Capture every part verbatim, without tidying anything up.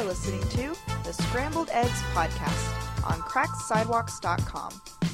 listening to the Scrambled Eggs Podcast on cracked sidewalks dot com.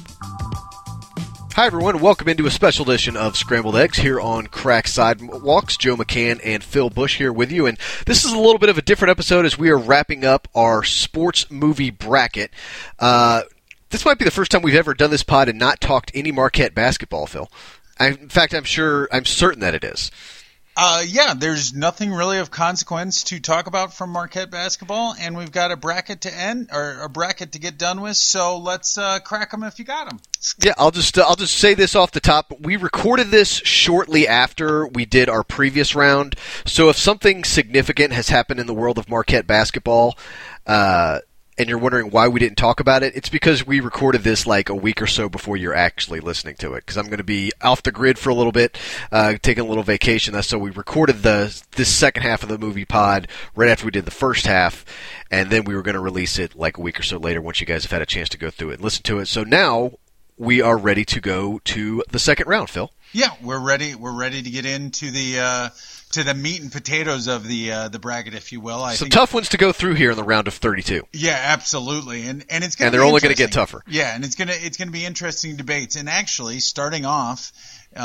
Hi everyone, welcome into a special edition of Scrambled Eggs here on Cracked Sidewalks. Joe McCann and Phil Bush here with you, and this is a little bit of a different episode as we are wrapping up our sports movie bracket. Uh, this might be the first time we've ever done this pod and not talked any Marquette basketball, Phil. I, in fact, I'm sure, I'm certain that it is. Uh, yeah, there's nothing really of consequence to talk about from Marquette basketball, and we've got a bracket to end, or a bracket to get done with, so let's uh, crack them if you got them. Yeah, I'll just uh, I'll just say this off the top. We recorded this shortly after we did our previous round, so if something significant has happened in the world of Marquette basketball, uh, and you're wondering why we didn't talk about it, it's because we recorded this like a week or so before you're actually listening to it, because I'm going to be off the grid for a little bit, uh, taking a little vacation. That's so we recorded the this second half of the movie pod right after we did the first half, and then we were going to release it like a week or so later once you guys have had a chance to go through it and listen to it. So now we are ready to go to the second round, Phil. Yeah, we're ready. We're ready to get into the uh, to the meat and potatoes of the uh, the bracket, if you will. I Some think, tough ones to go through here in the round of thirty-two. Yeah, absolutely, and and it's gonna and they're be only going to get tougher. Yeah, and it's gonna it's gonna be interesting debates. And actually, starting off,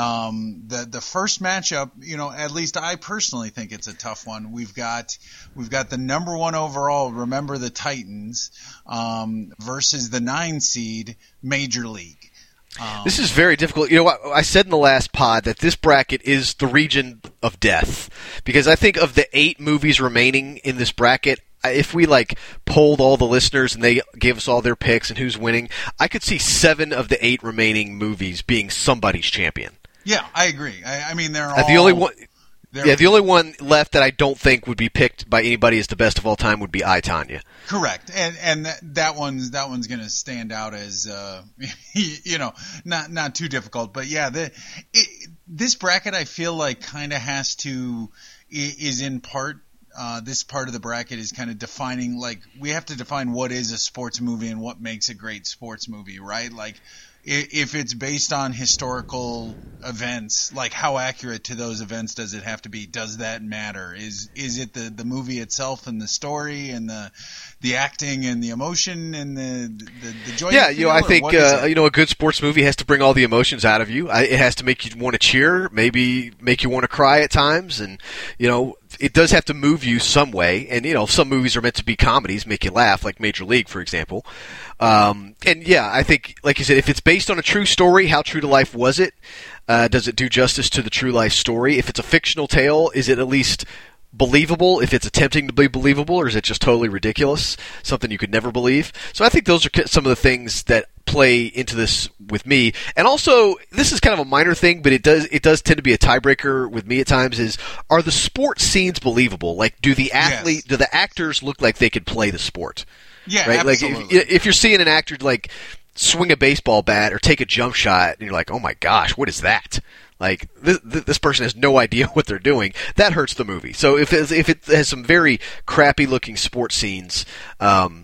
um, the the first matchup, you know, at least I personally think it's a tough one. We've got we've got the number one overall, remember the Titans, um, versus the nine seed Major League. Um, this is very difficult. You know what? I said in the last pod that this bracket is the region of death, because I think of the eight movies remaining in this bracket, if we like polled all the listeners and they gave us all their picks and who's winning, I could see seven of the eight remaining movies being somebody's champion. Yeah, I agree. I, I mean, they're uh, all the only one. They're, yeah, the only one left that I don't think would be picked by anybody as the best of all time would be I, Tonya. Correct, and and that, that one's that one's going to stand out as uh, you know, not not too difficult, but yeah, the it, this bracket I feel like kind of has to is in part uh, this part of the bracket is kind of defining, like, we have to define what is a sports movie and what makes a great sports movie, right? Like, if it's based on historical events, like, how accurate to those events does it have to be? Does that matter? Is is it the, the movie itself and the story and the the acting and the emotion and the the, the joy? Yeah, you know, I think uh, it? you know a good sports movie has to bring all the emotions out of you. I, it has to make you want to cheer, maybe make you want to cry at times, and you know. It does have to move you some way, and you know some movies are meant to be comedies, make you laugh, like Major League, for example. Um, and yeah, I think, like you said, if it's based on a true story, how true to life was it? Uh, does it do justice to the true life story? If it's a fictional tale, is it at least believable? If it's attempting to be believable, or is it just totally ridiculous, something you could never believe? So I think those are some of the things that play into this with me. And also, this is kind of a minor thing, but it does it does tend to be a tiebreaker with me at times, is, are the sport scenes believable? Like, do the athlete, yes. do the actors look like they could play the sport? Yeah, right? absolutely. Like, if, if you're seeing an actor, like, swing a baseball bat or take a jump shot, and you're like, oh my gosh, what is that? Like, this, this person has no idea what they're doing. That hurts the movie. So if it, if it has some very crappy-looking sports scenes, um,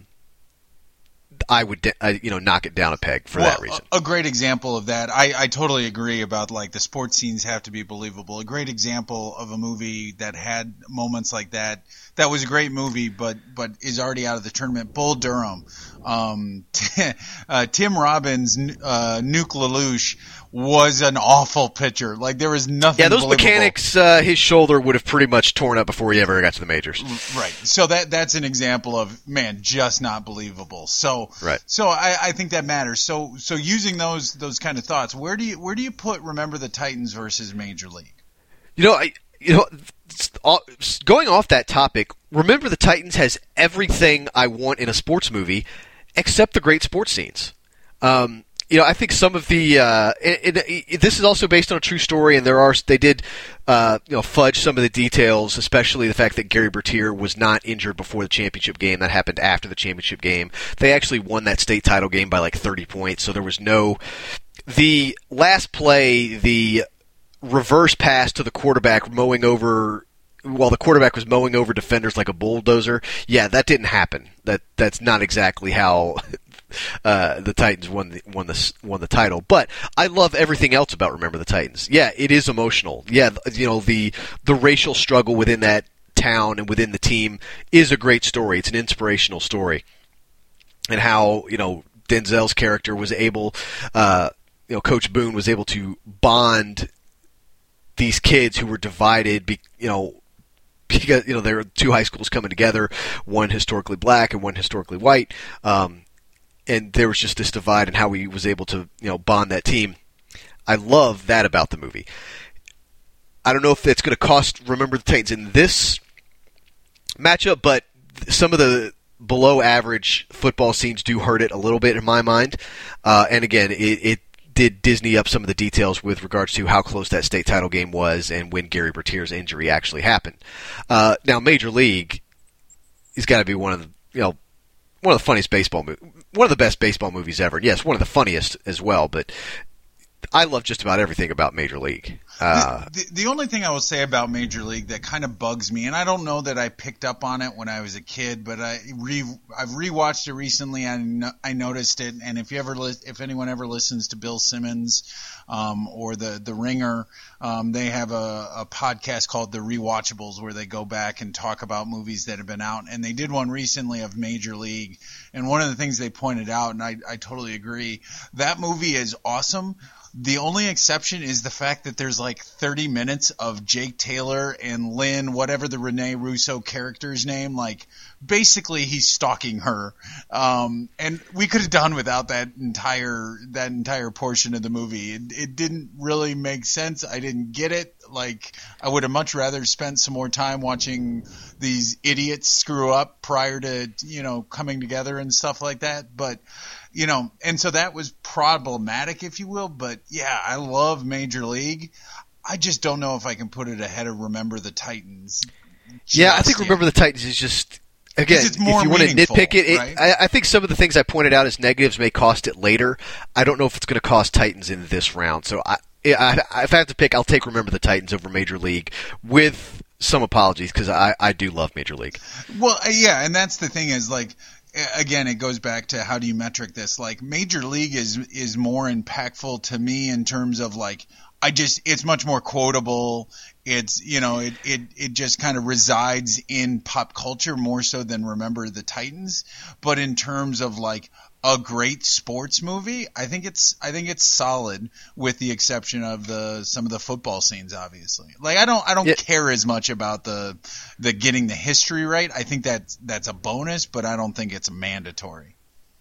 I would, uh, you know, knock it down a peg for well, that reason. A great example of that, I, I totally agree about, like, the sports scenes have to be believable. A great example of a movie that had moments like that, that was a great movie, but but is already out of the tournament, Bull Durham. Um, uh, Tim Robbins, uh, Nuke LaLoosh was an awful pitcher. Like, there was nothing Yeah, those believable. mechanics, uh, his shoulder would have pretty much torn up before he ever got to the majors. Right. So that that's an example of, man, just not believable. So right. So I, I think that matters. So so using those those kind of thoughts, where do you where do you put Remember the Titans versus Major League? You know, I you know going off that topic, Remember the Titans has everything I want in a sports movie except the great sports scenes. Um You know, I think some of the uh, it, it, it, this is also based on a true story, and there are they did uh, you know fudge some of the details, especially the fact that Gary Bertier was not injured before the championship game. That happened after the championship game. They actually won that state title game by like thirty points, so there was no the last play, the reverse pass to the quarterback mowing over. While the quarterback was mowing over defenders like a bulldozer, yeah, that didn't happen. That that's not exactly how uh, the Titans won the won the won the title. But I love everything else about Remember the Titans. Yeah, it is emotional. Yeah, you know the the racial struggle within that town and within the team is a great story. It's an inspirational story. And how, you know, Denzel's character was able, uh, you know, Coach Boone was able to bond these kids who were divided, be, you know, because, you know, there were two high schools coming together, one historically black and one historically white. Um, and there was just this divide and how he was able to, you know, bond that team. I love that about the movie. I don't know if it's going to cost Remember the Titans in this matchup, but some of the below average football scenes do hurt it a little bit in my mind. Uh, and again, it, it did Disney up some of the details with regards to how close that state title game was and when Gary Bertier's injury actually happened. Uh, now, Major League has got to be one of the, you know, one of the funniest baseball movies, one of the best baseball movies ever. And yes, one of the funniest as well, but I love just about everything about Major League. Uh, the, the, the only thing I will say about Major League that kind of bugs me, and I don't know that I picked up on it when I was a kid, but I re, I've rewatched it recently and no, I noticed it. And if you ever, li- if anyone ever listens to Bill Simmons um, or the the Ringer, um, they have a, a podcast called The Rewatchables where they go back and talk about movies that have been out. And they did one recently of Major League, and one of the things they pointed out, and I, I totally agree, that movie is awesome. The only exception is the fact that there's like thirty minutes of Jake Taylor and Lynn, whatever the Rene Russo character's name, like basically he's stalking her. Um, and we could have done without that entire that entire portion of the movie. It, it didn't really make sense. I didn't get it. Like I would have much rather spent some more time watching these idiots screw up prior to, you know, coming together and stuff like that. But you know, and so that was problematic, if you will. But yeah, I love Major League. I just don't know if I can put it ahead of Remember the Titans. Yeah, I think yet. Remember the Titans is just, again, if you want to nitpick it, it right? I, I think some of the things I pointed out as negatives may cost it later. I don't know if it's going to cost Titans in this round. So I, I, if I have to pick, I'll take Remember the Titans over Major League with some apologies because I, I do love Major League. Well, yeah, and that's the thing is like, again, it goes back to how do you metric this? Like Major League is is more impactful to me in terms of like I just it's much more quotable. It's you know it it it just kind of resides in pop culture more so than Remember the Titans. But in terms of like a great sports movie, I think it's I think it's solid with the exception of the some of the football scenes, obviously. Like I don't I don't yeah. care as much about the the getting the history right. I think that that's a bonus, but I don't think it's mandatory.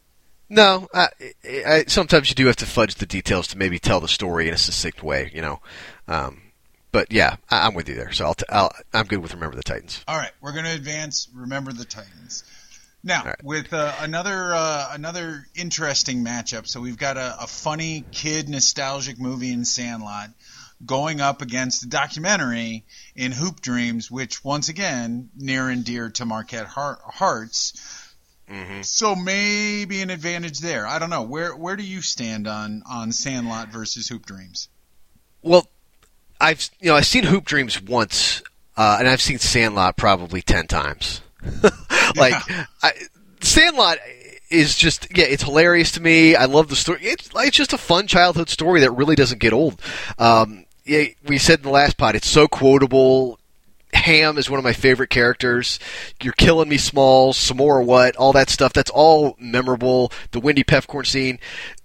No, I, I, sometimes you do have to fudge the details to maybe tell the story in a succinct way, you know. Um, but yeah, I, I'm with you there. So I'll, t- I'll I'm good with Remember the Titans. All right, we're going to advance Remember the Titans. Now, right. with uh, another uh, another interesting matchup, so we've got a, a funny kid nostalgic movie in Sandlot going up against a documentary in Hoop Dreams, which once again near and dear to Marquette heart, hearts. Mm-hmm. So maybe an advantage there. I don't know. Where where do you stand on, on Sandlot versus Hoop Dreams? Well, I've you know I've seen Hoop Dreams once, uh, and I've seen Sandlot probably ten times. like yeah. I, Sandlot is just yeah, it's hilarious to me. I love the story. It's it's just a fun childhood story that really doesn't get old. Um, yeah, we said in the last pod, it's so quotable. Ham is one of my favorite characters. You're killing me, Smalls. Some more what? All that stuff. That's all memorable. The Wendy Pefcorn scene.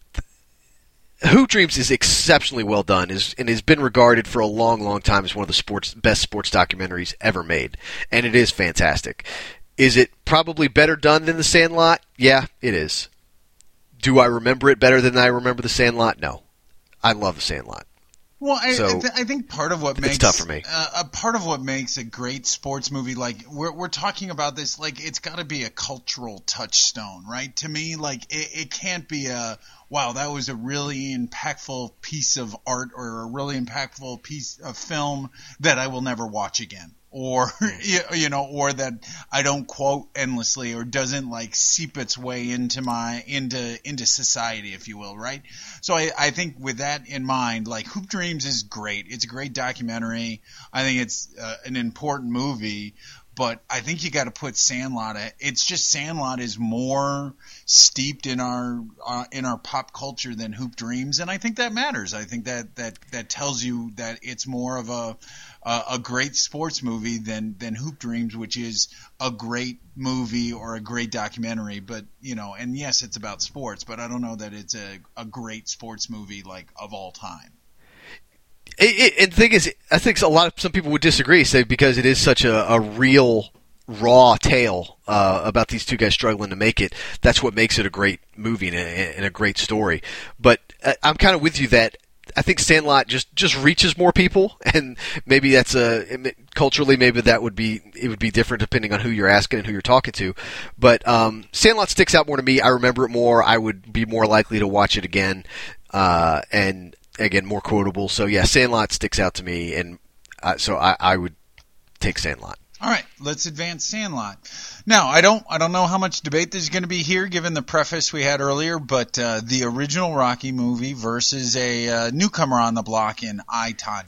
Hoop Dreams is exceptionally well done, is and has been regarded for a long, long time as one of the sports best sports documentaries ever made, and it is fantastic. Is it probably better done than The Sandlot? Yeah, it is. Do I remember it better than I remember The Sandlot? No. I love The Sandlot. Well, I, so, I, th- I think part of what makes it's tough for me. Uh, a part of what makes a great sports movie, like we're we're talking about this, like it's got to be a cultural touchstone, right? To me, like it, it can't be a wow, that was a really impactful piece of art or a really impactful piece of film that I will never watch again. Or, you know, or that I don't quote endlessly or doesn't like seep its way into my, into, into society, if you will, right? So I, I think with that in mind, like Hoop Dreams is great. It's a great documentary. I think it's uh, an important movie, but I think you got to put Sandlot. It's just Sandlot is more steeped in our uh, in our pop culture than Hoop Dreams, and I think that matters. I think that that that tells you that it's more of a a, a great sports movie than than Hoop Dreams, which is a great movie or a great documentary. But you know, and yes, it's about sports, but I don't know that it's a a great sports movie like of all time. It, it, and the thing is, I think a lot of some people would disagree, say because it is such a, a real, raw tale uh, about these two guys struggling to make it. That's what makes it a great movie and a, and a great story. But I'm kind of with you that I think Sandlot just, just reaches more people, and maybe that's a culturally maybe that would be it would be different depending on who you're asking and who you're talking to. But um, Sandlot sticks out more to me. I remember it more. I would be more likely to watch it again, uh, and. Again, more quotable. So, yeah, Sandlot sticks out to me, and uh, so I, I would take Sandlot. All right, let's advance Sandlot. Now, I don't I don't know how much debate there's going to be here, given the preface we had earlier, but uh, the original Rocky movie versus a uh, newcomer on the block in I, Tonya.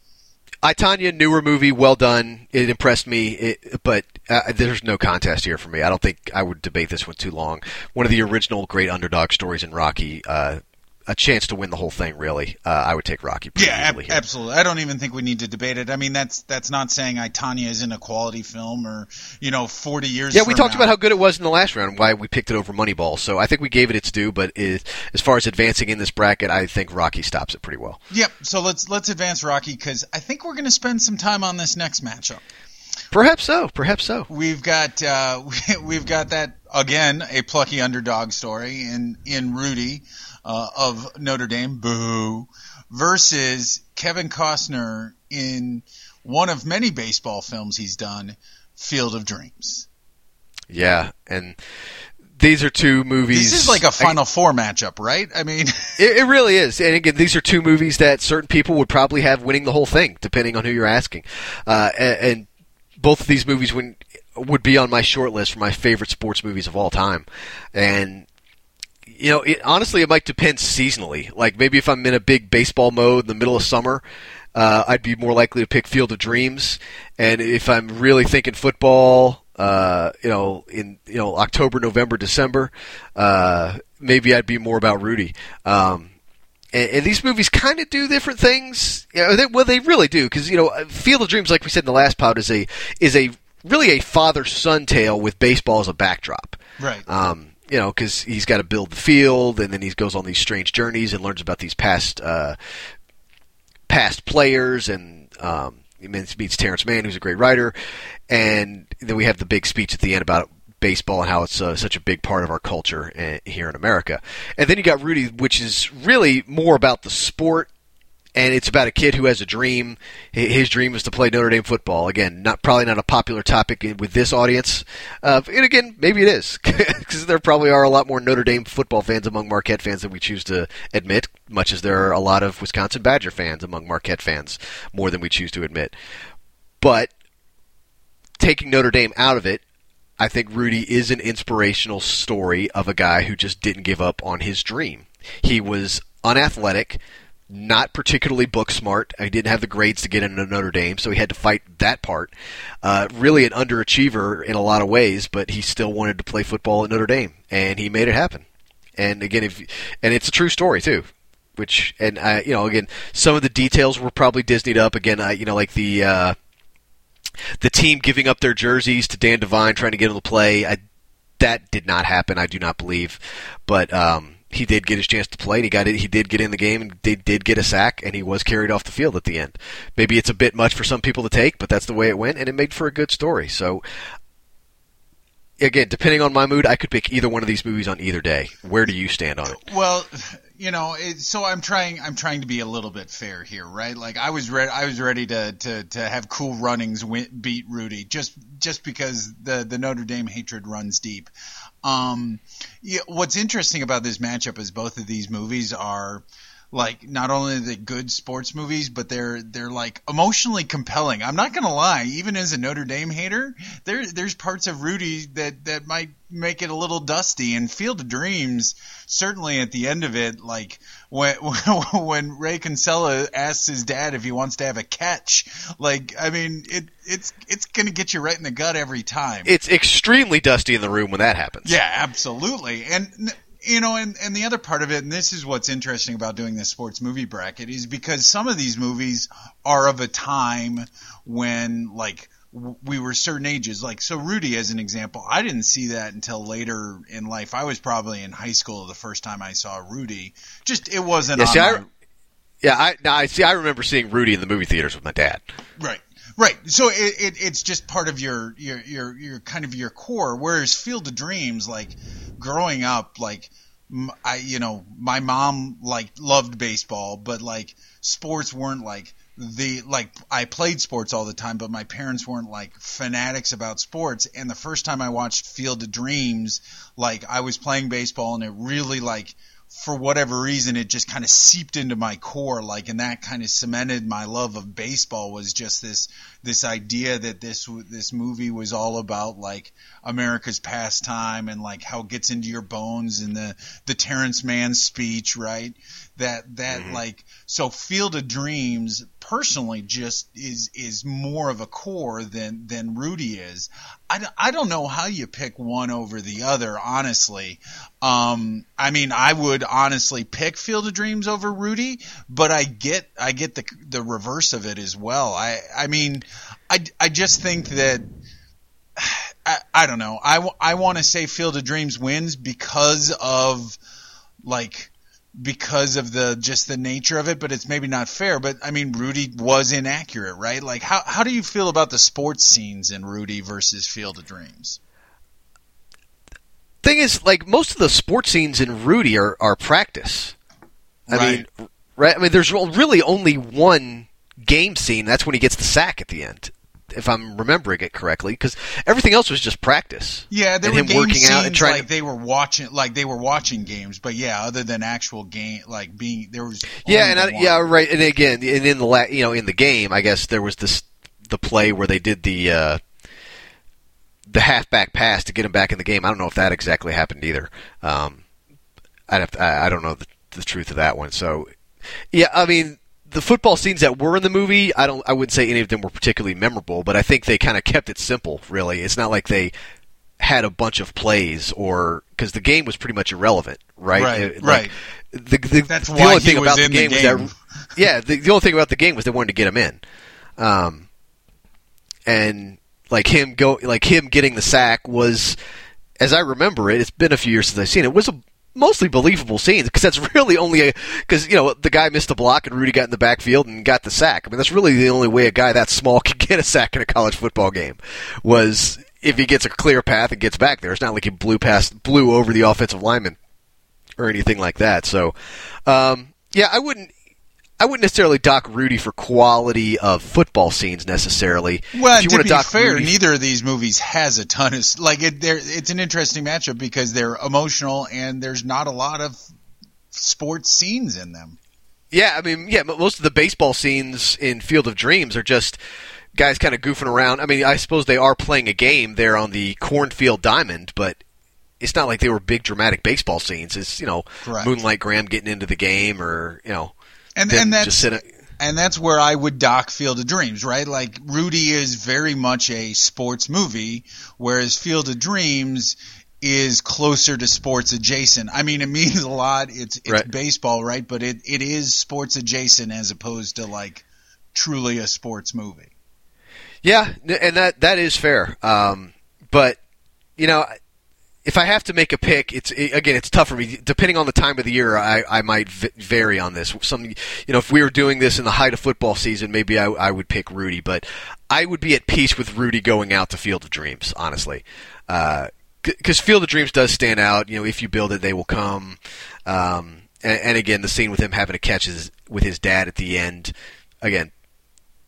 I, Tonya, newer movie, well done. It impressed me, it, but uh, there's no contest here for me. I don't think I would debate this one too long. One of the original great underdog stories in Rocky, uh a chance to win the whole thing, really. Uh, I would take Rocky pretty yeah, easily ab- here. absolutely. I don't even think we need to debate it. I mean, that's that's not saying I, Tonya isn't a quality film or, you know, forty years Yeah, from we talked now. about how good it was in the last round and why we picked it over Moneyball. So I think we gave it its due, but it, as far as advancing in this bracket, I think Rocky stops it pretty well. Yep, so let's let's advance Rocky because I think we're going to spend some time on this next matchup. Perhaps so. Perhaps so. We've got uh, we've got that again, a plucky underdog story in in Rudy uh, of Notre Dame, boo, versus Kevin Costner in one of many baseball films he's done, Field of Dreams. Yeah, and these are two movies. This is like a Final I, Four matchup, right? I mean, it, it really is. And again, these are two movies that certain people would probably have winning the whole thing, depending on who you're asking. Uh, and, and both of these movies would, would be on my short list for my favorite sports movies of all time. And, you know, it, honestly, it might depend seasonally. Like, maybe if I'm in a big baseball mode in the middle of summer, uh, I'd be more likely to pick Field of Dreams. And if I'm really thinking football, uh, you know, in you know October, November, December, uh, maybe I'd be more about Rudy. Um, And, and these movies kind of do different things. You know, they, well, they really do, because you know, Field of Dreams, like we said in the last pod, is a is a really a father-son tale with baseball as a backdrop. Right. Um, you know, because he's got to build the field, and then he goes on these strange journeys and learns about these past uh, past players, and um, he meets Terrence Mann, who's a great writer, and then we have the big speech at the end about baseball and how it's uh, such a big part of our culture uh, here in America. And then you got Rudy, which is really more about the sport, and it's about a kid who has a dream. His dream is to play Notre Dame football. Again, not probably not a popular topic with this audience. Uh, and again, maybe it is, because there probably are a lot more Notre Dame football fans among Marquette fans than we choose to admit, much as there are a lot of Wisconsin Badger fans among Marquette fans, more than we choose to admit. But taking Notre Dame out of it, I think Rudy is an inspirational story of a guy who just didn't give up on his dream. He was unathletic, not particularly book smart. He didn't have the grades to get into Notre Dame, so he had to fight that part. Uh, really an underachiever in a lot of ways, but he still wanted to play football at Notre Dame, and he made it happen. And again, if and it's a true story too. Which and I, you know, again, some of the details were probably Disneyed up. Again, I, you know, like the. Uh, The team giving up their jerseys to Dan Devine, trying to get him to play, I, that did not happen, I do not believe. But um, he did get his chance to play, and he got it. He did get in the game, and did, did get a sack, and he was carried off the field at the end. Maybe it's a bit much for some people to take, but that's the way it went, and it made for a good story. So, again, depending on my mood, I could pick either one of these movies on either day. Where do you stand on it? Well, you know, it, so I'm trying. I'm trying to be a little bit fair here, right? Like I was ready. I was ready to to, to have Cool Runnings win, beat Rudy, just just because the the Notre Dame hatred runs deep. Um, yeah, what's interesting about this matchup is both of these movies are like not only are they good sports movies, but they're they're like emotionally compelling. I'm not gonna lie, even as a Notre Dame hater, there there's parts of Rudy that, that might make it a little dusty. And Field of Dreams, certainly at the end of it, like when when Ray Kinsella asks his dad if he wants to have a catch, like I mean it it's it's gonna get you right in the gut every time. It's extremely dusty in the room when that happens. Yeah, absolutely. And you know, and, and the other part of it, and this is what's interesting about doing this sports movie bracket, is because some of these movies are of a time when, like, w- we were certain ages. Like, so Rudy, as an example, I didn't see that until later in life. I was probably in high school the first time I saw Rudy. Just, it wasn't yeah, on see, my... I, yeah, I, no, I see. I remember seeing Rudy in the movie theaters with my dad. Right. Right. So it, it it's just part of your, your, your, your kind of your core. Whereas Field of Dreams, like, growing up, like, I, you know, my mom like loved baseball, but like sports weren't like the, like I played sports all the time, but my parents weren't like fanatics about sports. And the first time I watched Field of Dreams, like I was playing baseball and it really like, for whatever reason, it just kind of seeped into my core, like, and that kind of cemented my love of baseball. Was just this this idea that this this movie was all about like America's pastime and like how it gets into your bones, and the the Terrence Mann speech, right? That that mm-hmm. like so Field of Dreams personally just is is more of a core than than Rudy is. I, I don't know how you pick one over the other, honestly. Um, I mean, I would honestly pick Field of Dreams over Rudy, but I get I get the the reverse of it as well. I I mean, I, I just think that I, I don't know. I, I want to say Field of Dreams wins because of like because of the just the nature of it, but it's maybe not fair. But I mean, Rudy was inaccurate, right? Like, how how do you feel about the sports scenes in Rudy versus Field of Dreams? Thing is, like, most of the sports scenes in Rudy are, are practice. I right. mean, right? I mean, there's really only one game scene. That's when he gets the sack at the end, if I'm remembering it correctly, because everything else was just practice. Yeah, there and were him game working scenes out and trying like to... they were watching, like they were watching games. But yeah, other than actual game, like being there was yeah, and I, one. yeah, right. And again, and in the la- you know in the game, I guess there was this the play where they did the uh, the halfback pass to get him back in the game. I don't know if that exactly happened either. Um, I'd have to, I, I don't know the, the truth of that one. So yeah, I mean. The football scenes that were in the movie, I don't. I wouldn't say any of them were particularly memorable, but I think they kind of kept it simple. Really, it's not like they had a bunch of plays, or because the game was pretty much irrelevant, right? Right, It, right. Like, the the, That's the why only he thing was about in the game, the was game. that yeah, the, the only thing about the game was they wanted to get him in, um, and like him go, like him getting the sack was, as I remember it. It's been a few years since I've seen it. It was a mostly believable scenes, because that's really only a because you know the guy missed a block and Rudy got in the backfield and got the sack. I mean, that's really the only way a guy that small can get a sack in a college football game, was if he gets a clear path and gets back there. It's not like he blew past blew over the offensive lineman or anything like that. So um, yeah, I wouldn't I wouldn't necessarily dock Rudy for quality of football scenes necessarily. Well, if you to want be dock fair, Rudy, neither of these movies has a ton of like it. It's an interesting matchup because they're emotional and there's not a lot of sports scenes in them. Yeah, I mean, yeah, most of the baseball scenes in Field of Dreams are just guys kind of goofing around. I mean, I suppose they are playing a game there on the cornfield diamond, but it's not like they were big dramatic baseball scenes. It's, you know, Correct. Moonlight Graham getting into the game, or, you know, and and that's just sitting. And that's where I would dock Field of Dreams, right? Like, Rudy is very much a sports movie, whereas Field of Dreams is closer to sports adjacent. I mean, it means a lot. It's it's right. baseball, right? But it, it is sports adjacent as opposed to, like, truly a sports movie. Yeah, and that that is fair. Um, but, you know, if I have to make a pick, it's it, again, it's tough for me. Depending on the time of the year, I, I might v- vary on this. Some, you know, if we were doing this in the height of football season, maybe I, I would pick Rudy. But I would be at peace with Rudy going out to Field of Dreams, honestly, because uh, Field of Dreams does stand out. You know, if you build it, they will come. Um, and, and again, the scene with him having to catch his, with his dad at the end, again,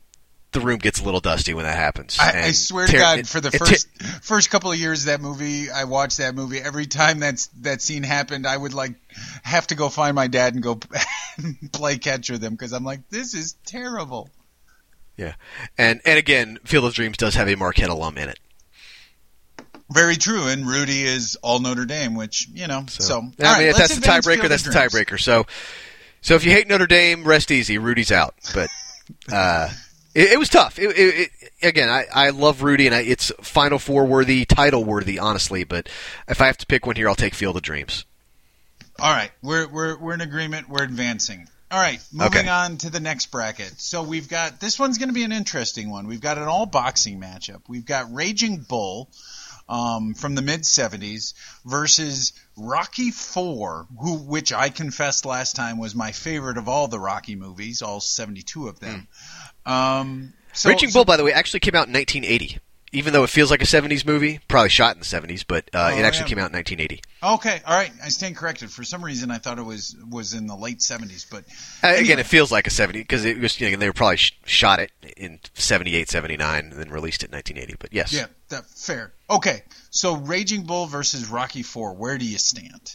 the room gets a little dusty when that happens. I, I swear to God, for the first first couple of years of that movie, I watched that movie. Every time that's that scene happened, I would like have to go find my dad and go play catch with him because I'm like, this is terrible. Yeah, and and again, Field of Dreams does have a Marquette alum in it. Very true, and Rudy is all Notre Dame, which you know. So, so I mean, right, if that's the tiebreaker, that's the tiebreaker. So, so if you hate Notre Dame, rest easy. Rudy's out, but. Uh, It, it was tough. It, it, it, again, I, I love Rudy, and I, it's Final Four worthy, title worthy, honestly. But if I have to pick one here, I'll take Field of Dreams. All right, we're we're we're in agreement. We're advancing. All right, moving okay. on to the next bracket. So we've got this one's going to be an interesting one. We've got an all boxing matchup. We've got Raging Bull um, from the mid seventies versus Rocky Four, who which I confessed last time was my favorite of all the Rocky movies, all seventy-two of them. Mm. Um, so, Raging so, Bull, by the way, actually came out in nineteen eighty. Even though it feels like a seventies movie, probably shot in the seventies, but uh, oh, it actually yeah. came out in nineteen eighty. Okay, all right. I stand corrected. For some reason, I thought it was was in the late seventies, but uh, anyway. Again, it feels like a seventy because it was. You know, they were probably sh- shot it in seventy-eight, seventy-nine, and then released it in nineteen eighty. But yes, yeah, that, fair. Okay, so Raging Bull versus Rocky Four. Where do you stand?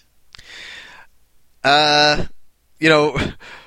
Uh, you know.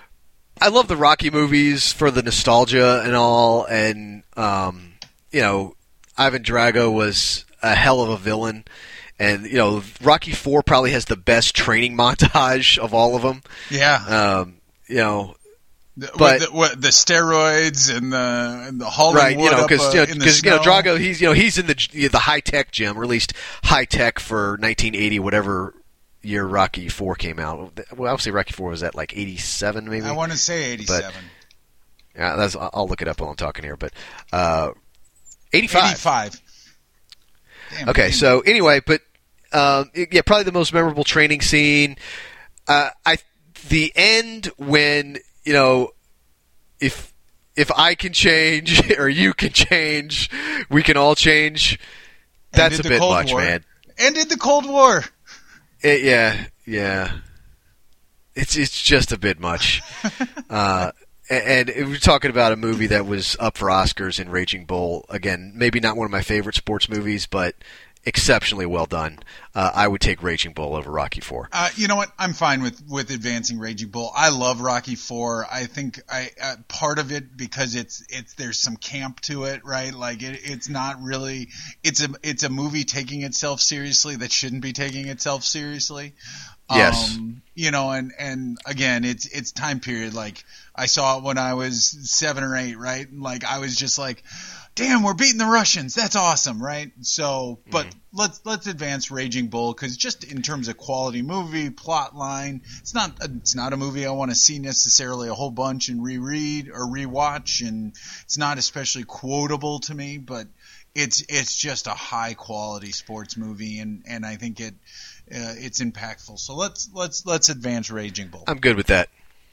I love the Rocky movies for the nostalgia and all, and um, you know, Ivan Drago was a hell of a villain, and you know, Rocky Four probably has the best training montage of all of them. Yeah, um, you know, the, but the, what, the steroids and the and the Hollywood right, you know, because uh, you, know, you know, Drago, he's you know, he's in the the high tech gym, or at least high tech for nineteen eighty, whatever year Rocky Four came out. Well, obviously Rocky Four was at like eighty-seven, maybe. I want to say eighty-seven. But, yeah, that's. I'll look it up while I'm talking here. But uh, eighty-five. eighty-five. Damn, okay, damn. so anyway, but um, yeah, probably the most memorable training scene. Uh, I the end when you know if if I can change or you can change, we can all change. That's a bit Cold much, War. man. Ended the Cold War. It, yeah, yeah. It's it's just a bit much. uh, and, and we're talking about a movie that was up for Oscars in Raging Bull. Again, maybe not one of my favorite sports movies, but exceptionally well done. Uh, I would take Raging Bull over Rocky Four. Uh, you know what? I'm fine with, with advancing Raging Bull. I love Rocky Four. I think I uh, part of it because it's it's there's some camp to it, right? Like it, it's not really it's a it's a movie taking itself seriously that shouldn't be taking itself seriously. Yes. Um, you know, and, and again, it's it's time period. Like I saw it when I was seven or eight, right? Like I was just like, damn, we're beating the Russians. That's awesome, right? So, but mm-hmm. let's let's advance Raging Bull because just in terms of quality movie, plot line, it's not a, it's not a movie I want to see necessarily a whole bunch and reread or rewatch, and it's not especially quotable to me, but it's it's just a high quality sports movie, and, and I think it uh, it's impactful. So let's let's let's advance Raging Bull. I'm good with that.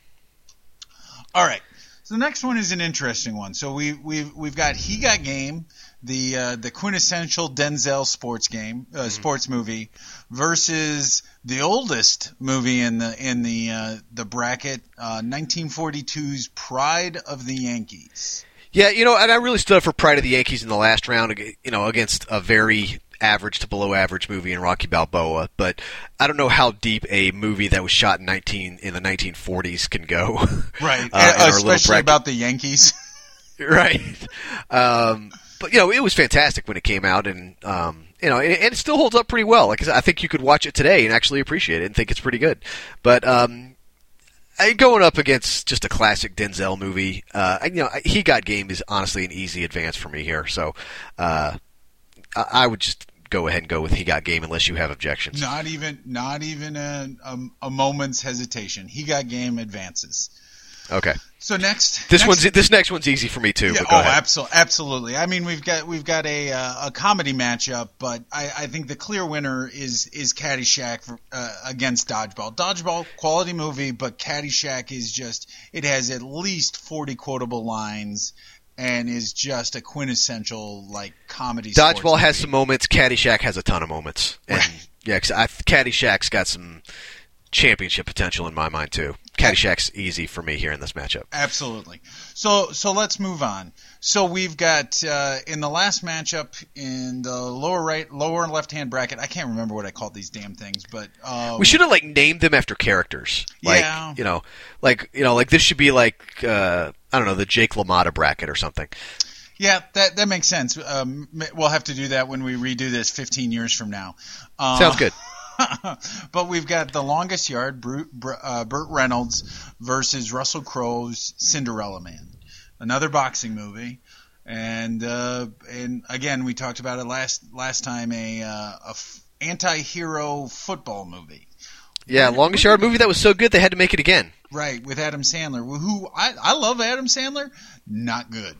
All right. So the next one is an interesting one. So we we've we've got He Got Game, the uh, the quintessential Denzel sports game, uh, mm-hmm. sports movie, versus the oldest movie in the in the uh, the bracket, uh, nineteen forty-two's Pride of the Yankees. Yeah, you know, and I really stood up for Pride of the Yankees in the last round, you know, against a very average to below average movie in Rocky Balboa, but I don't know how deep a movie that was shot in nineteen in the nineteen forties can go. Right, uh, especially about the Yankees. Right. Um, but you know, it was fantastic when it came out, and um, you know, and, and it still holds up pretty well. Like I said, I think you could watch it today and actually appreciate it and think it's pretty good. But um, I, going up against just a classic Denzel movie, uh, you know, He Got Game is honestly an easy advance for me here. So. Uh, I would just go ahead and go with He Got Game unless you have objections. Not even, not even a, a, a moment's hesitation. He Got Game advances. Okay. So next, this next, one's this next one's easy for me too. Yeah, but go oh, ahead. absolutely, absolutely. I mean, we've got we've got a uh, a comedy matchup, but I, I think the clear winner is is Caddyshack for, uh, against Dodgeball. Dodgeball, quality movie, but Caddyshack is just it has at least forty quotable lines. And is just a quintessential like comedy. Dodgeball has movie. some moments. Caddyshack has a ton of moments. And, right. Yeah, cause I, Caddyshack's got some championship potential in my mind too. Caddyshack's easy for me here in this matchup. Absolutely. So so let's move on. So we've got uh, in the last matchup in the lower right, lower left hand bracket. I can't remember what I called these damn things, but um, we should have like named them after characters. Like, yeah. You know, like you know, like this should be like uh, I don't know, the Jake LaMotta bracket or something. Yeah, that that makes sense. Um, we'll have to do that when we redo this fifteen years from now. Uh, Sounds good. But we've got The Longest Yard, Burt, uh, Burt Reynolds versus Russell Crowe's Cinderella Man, another boxing movie, and uh, and again we talked about it last last time, a, uh, a f- anti-hero football movie. Yeah, Longest Yard movie that was so good they had to make it again. Right, with Adam Sandler, who I I love Adam Sandler, not good.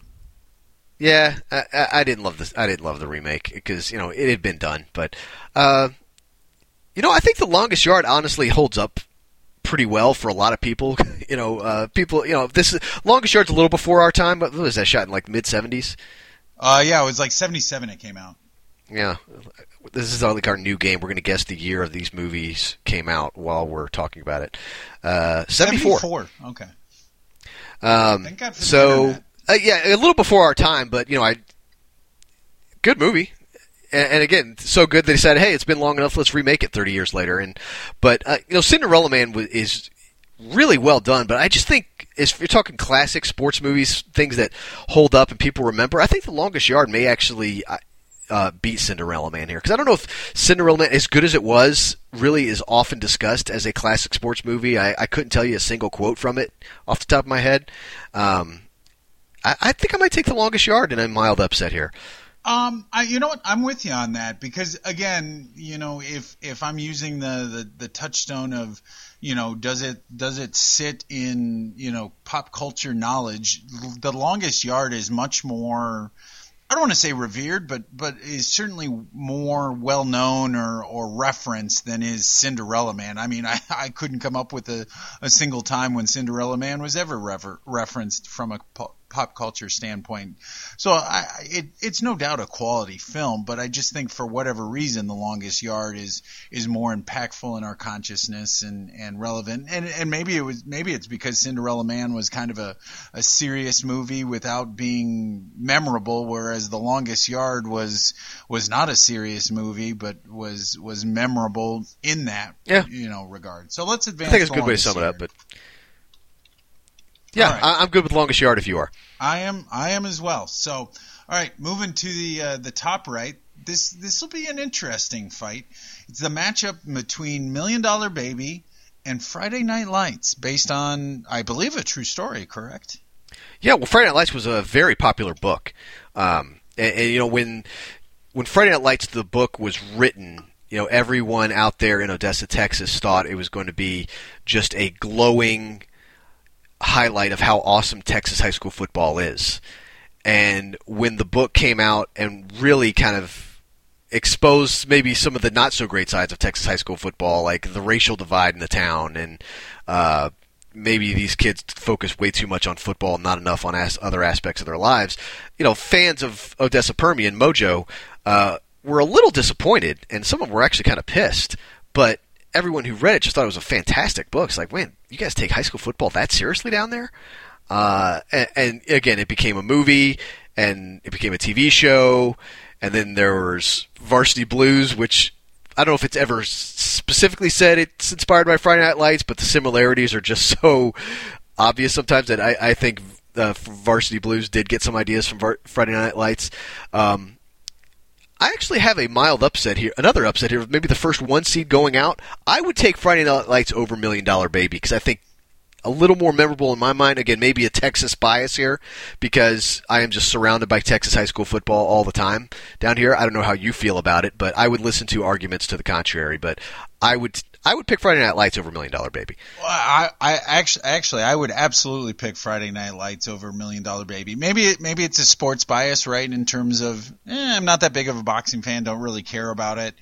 Yeah, I, I didn't love this. I didn't love the remake because you know it had been done, but. Uh, You know, I think The Longest Yard honestly holds up pretty well for a lot of people. You know, uh, people. You know, this is, Longest Yard's a little before our time. But what was that shot in like mid seventies? Uh, yeah, it was like seventy-seven. It came out. Yeah, this is like our new game. We're going to guess the year of these movies came out while we're talking about it. Uh, seventy-four. seventy-four. Okay. Um, Thank God for the so internet. uh, yeah, a little before our time, but you know, I good movie. And again, so good that he said, "Hey, it's been long enough. Let's remake it thirty years later." And but uh, you know, Cinderella Man is really well done. But I just think, if you're talking classic sports movies, things that hold up and people remember, I think The Longest Yard may actually uh, beat Cinderella Man here, because I don't know if Cinderella Man, as good as it was, really is often discussed as a classic sports movie. I, I couldn't tell you a single quote from it off the top of my head. Um, I, I think I might take The Longest Yard in a mild upset here. Um, I, you know what? I'm with you on that, because again, you know, if if I'm using the, the, the touchstone of, you know, does it does it sit in, you know, pop culture knowledge? The Longest Yard is much more, I don't want to say revered, but but is certainly more well known or, or referenced than is Cinderella Man. I mean, I, I couldn't come up with a, a single time when Cinderella Man was ever refer, referenced from a po- pop culture standpoint. So I, it, it's no doubt a quality film, but I just think for whatever reason, The Longest Yard is is more impactful in our consciousness and, and relevant. And and maybe it was maybe it's because Cinderella Man was kind of a, a serious movie without being memorable, whereas The Longest Yard was was not a serious movie, but was was memorable in that yeah. you know regard. So let's advance. I think it's a good way to The sum it Longest up, but. Yeah, right. I, I'm good with Longest Yard if you are. I am. I am as well. So, all right, moving to the uh, the top right. This this will be an interesting fight. It's the matchup between Million Dollar Baby and Friday Night Lights, based on, I believe, a true story. Correct? Yeah. Well, Friday Night Lights was a very popular book, um, and, and you know when when Friday Night Lights the book was written. You know, everyone out there in Odessa, Texas, thought it was going to be just a glowing highlight of how awesome Texas high school football is. And when the book came out and really kind of exposed maybe some of the not so great sides of Texas high school football, like the racial divide in the town, and uh, maybe these kids focus way too much on football and not enough on as- other aspects of their lives, you know, fans of Odessa Permian, Mojo, uh, were a little disappointed, and some of them were actually kind of pissed. But everyone who read it just thought it was a fantastic book. It's like, man, you guys take high school football that seriously down there? Uh, and, and again, it became a movie, and it became a T V show, and then there was Varsity Blues, which I don't know if it's ever specifically said it's inspired by Friday Night Lights, but the similarities are just so obvious sometimes that I, I think uh, Varsity Blues did get some ideas from Var- Friday Night Lights. Um, I actually have a mild upset here, another upset here, maybe the first one seed going out. I would take Friday Night Lights over Million Dollar Baby, because I think a little more memorable in my mind. Again, maybe a Texas bias here, because I am just surrounded by Texas high school football all the time down here. I don't know how you feel about it, but I would listen to arguments to the contrary. But I would I would pick Friday Night Lights over Million Dollar Baby. Well, I, I actually, actually, I would absolutely pick Friday Night Lights over Million Dollar Baby. Maybe, it, maybe it's a sports bias, right? In terms of, eh, I'm not that big of a boxing fan, don't really care about it.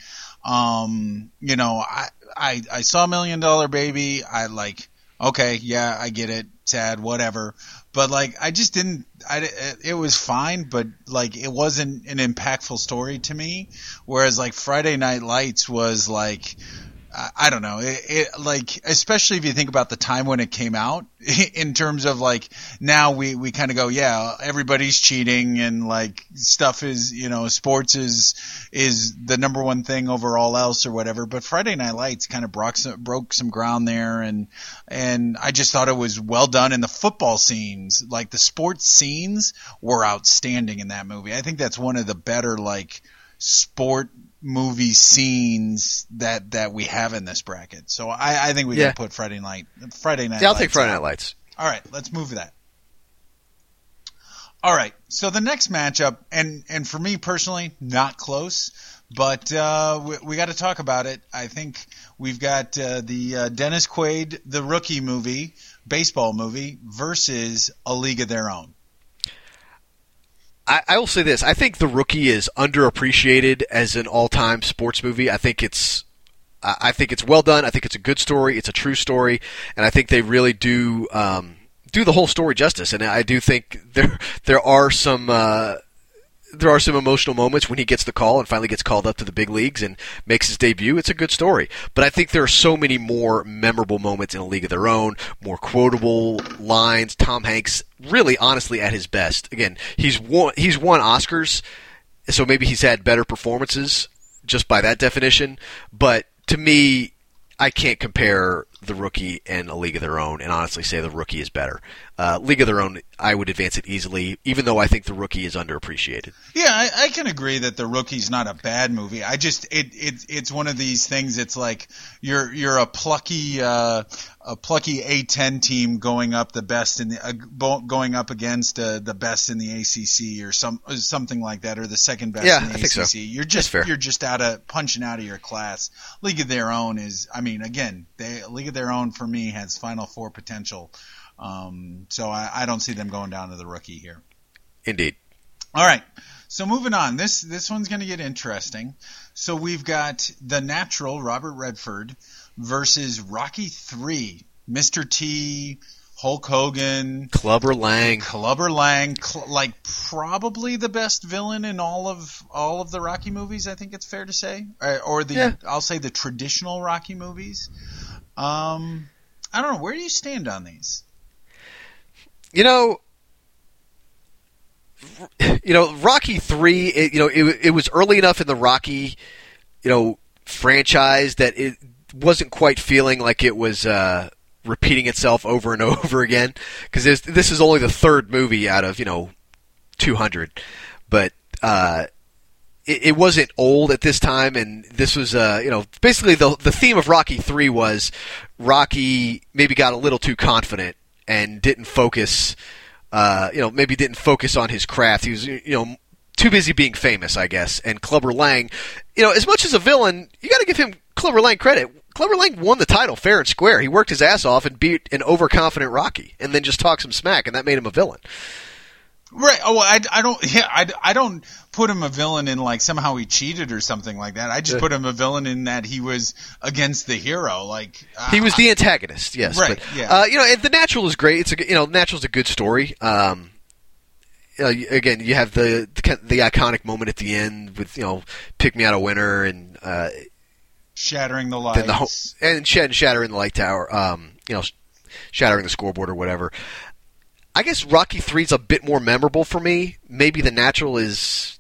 Um, you know, I, I, I saw Million Dollar Baby. I like, okay, yeah, I get it, sad, whatever. But like, I just didn't. I, it was fine, but like, it wasn't an impactful story to me. Whereas like Friday Night Lights was like. I, I don't know. It, it like, especially if you think about the time when it came out, in terms of like now we we kind of go, yeah, everybody's cheating and like stuff is, you know, sports is is the number one thing over all else or whatever. But Friday Night Lights kind of broke some, broke some ground there, and and I just thought it was well done. And the football scenes, like the sports scenes, were outstanding in that movie. I think that's one of the better like sport movie scenes that, that we have in this bracket. So I, I think we yeah. can put Friday night Friday night. Yeah, I'll Lights take Friday out. Night Lights. All right, let's move that. All right, so the next matchup, and and for me personally, not close, but uh, we, we got to talk about it. I think we've got uh, the uh, Dennis Quaid, the Rookie movie, baseball movie, versus A League of Their Own. I, I will say this. I think The Rookie is underappreciated as an all-time sports movie. I think it's I think it's well done. I think it's a good story. It's a true story. And I think they really do um, do the whole story justice. And I do think there there are some uh, there are some emotional moments when he gets the call and finally gets called up to the big leagues and makes his debut. It's a good story. But I think there are so many more memorable moments in A League of Their Own, more quotable lines. Tom Hanks really, honestly, at his best. Again, he's won, he's won Oscars, so maybe he's had better performances just by that definition. But to me, I can't compare The Rookie and A League of Their Own and honestly say The Rookie is better. Uh, League of Their Own, I would advance it easily, even though I think The Rookie is underappreciated. Yeah, I, I can agree that The Rookie's not a bad movie. I just it, it it's one of these things. It's like you're you're a plucky uh, a plucky A ten team going up the best in the uh, going up against uh, the best in the A C C or some something like that, or the second best yeah, in the I A C C. think so. You're just That's fair. you're just out of punching out of your class. League of Their Own is, I mean, again, they, League of Their Own for me has Final Four potential. Um, so I, I don't see them going down to The Rookie here. Indeed. All right. So moving on. This this one's going to get interesting. So we've got The Natural, Robert Redford, versus Rocky three, Mister T, Hulk Hogan, Clubber Lang. Clubber Lang, cl- like probably the best villain in all of all of the Rocky movies. I think it's fair to say, or, or the Yeah. I'll say the traditional Rocky movies. Um, I don't know. Where do you stand on these? You know, you know, Rocky three. It, you know, it, it was early enough in the Rocky, you know, franchise that it wasn't quite feeling like it was uh, repeating itself over and over again. Because this, this is only the third movie out of you know two hundred, but uh, it, it wasn't old at this time, and this was uh, you know basically the the theme of Rocky three was Rocky maybe got a little too confident and didn't focus, uh, you know, maybe didn't focus on his craft. He was, you know, too busy being famous, I guess. And Clubber Lang, you know, as much as a villain, you got to give him Clubber Lang credit. Clubber Lang won the title fair and square. He worked his ass off and beat an overconfident Rocky, and then just talked some smack, and that made him a villain. Right. Oh, I, I don't. Yeah, I, I don't put him a villain in like somehow he cheated or something like that. I just Yeah. put him a villain in that he was against the hero. Like uh, He was the antagonist, yes. Right, But, yeah. Uh, you know, and The Natural is great. It's a, you know, Natural's a good story. Um, you know, you- again, you have the, the the iconic moment at the end with you know, pick me out a winner and uh, shattering the lights. then the ho- and shat- shattering the light tower. Um, you know, sh- shattering the scoreboard or whatever. I guess Rocky three is a bit more memorable for me. Maybe The Natural is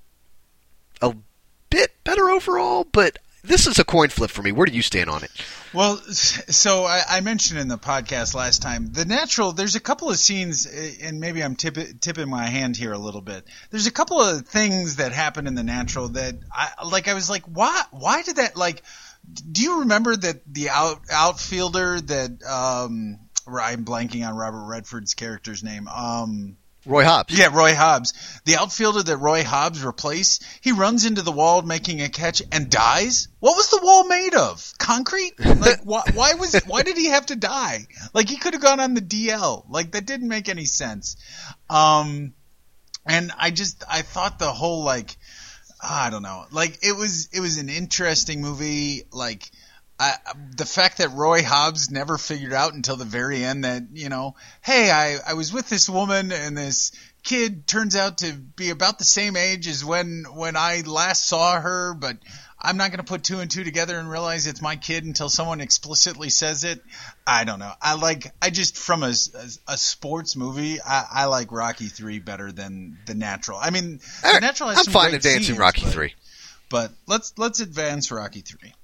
a bit better overall, but this is a coin flip for me. Where do you stand on it? Well, so I, I mentioned in the podcast last time, The Natural, there's a couple of scenes, and maybe I'm tip, tipping my hand here a little bit. There's a couple of things that happen in The Natural that, I like, I was like, why, why did that, like, do you remember that the out, outfielder that, um, I'm blanking on Robert Redford's character's name, um... Roy Hobbs. Yeah, Roy Hobbs. The outfielder that Roy Hobbs replaced, he runs into the wall making a catch and dies. What was the wall made of? Concrete? Like, why, why was it, why did he have to die? Like, he could have gone on the D L. Like, that didn't make any sense. Um, and I just, I thought the whole, like, I don't know. Like, it was, it was an interesting movie. Like, I, the fact that Roy Hobbs never figured out until the very end that, you know, hey, I, I was with this woman and this kid turns out to be about the same age as when when I last saw her, but I'm not going to put two and two together and realize it's my kid until someone explicitly says it. I don't know. I like, I just, from a, a, a sports movie, I, I like Rocky three better than The Natural. I mean, The Natural has I'm some fine great advancing scenes, Rocky but, three. But let's, let's advance Rocky three.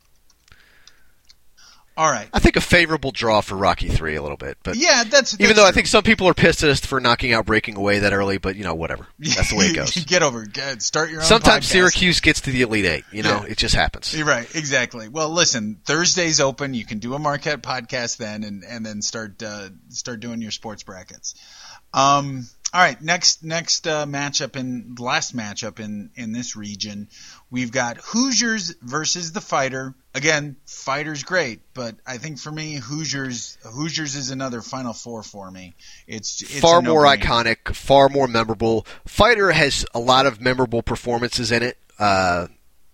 All right. I think a favorable draw for Rocky three a little bit, but yeah, that's, that's even though true. I think some people are pissed at us for knocking out Breaking Away that early, but you know, whatever. That's the way it goes. Get over it. Get, start your own Sometimes podcast. Syracuse gets to the Elite Eight. You know, Yeah. it just happens. You're right, exactly. Well, listen, Thursday's open. You can do a Marquette podcast then, and, and then start uh, start doing your sports brackets. Um, all right, next next uh, matchup in last matchup in, in this region, we've got Hoosiers versus the Fighter. Again, Fighter's great, but I think for me, Hoosiers Hoosiers is another Final Four for me. It's, it's far a more no-brainer. iconic, far more memorable. Fighter has a lot of memorable performances in it. Uh,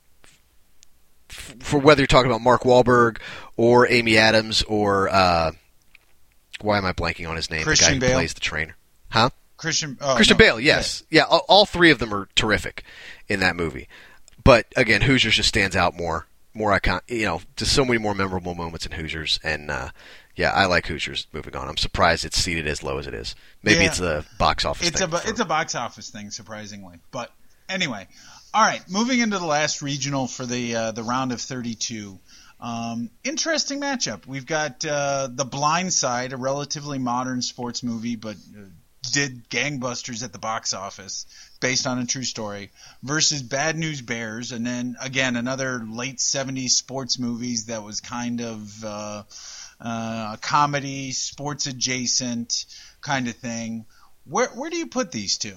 f- for whether you're talking about Mark Wahlberg or Amy Adams or uh, why am I blanking on his name? Christian the guy who Bale? plays the trainer, huh? Christian oh, Christian no. Bale, yes, yeah. all, all three of them are terrific in that movie. But again, Hoosiers just stands out more, more icon. You know, just so many more memorable moments in Hoosiers, and uh, yeah, I like Hoosiers. Moving on, I'm surprised it's seated as low as it is. Maybe Yeah. it's a box office. It's thing a bu- for- it's a box office thing, surprisingly. But anyway, all right. Moving into the last regional for the uh, the round of thirty-two. Um, interesting matchup. We've got uh, The Blind Side, a relatively modern sports movie, but uh, did gangbusters at the box office, based on a true story, versus Bad News Bears, and then again another late seventies sports movies that was kind of uh, uh, a comedy, sports adjacent kind of thing. Where where do you put these two?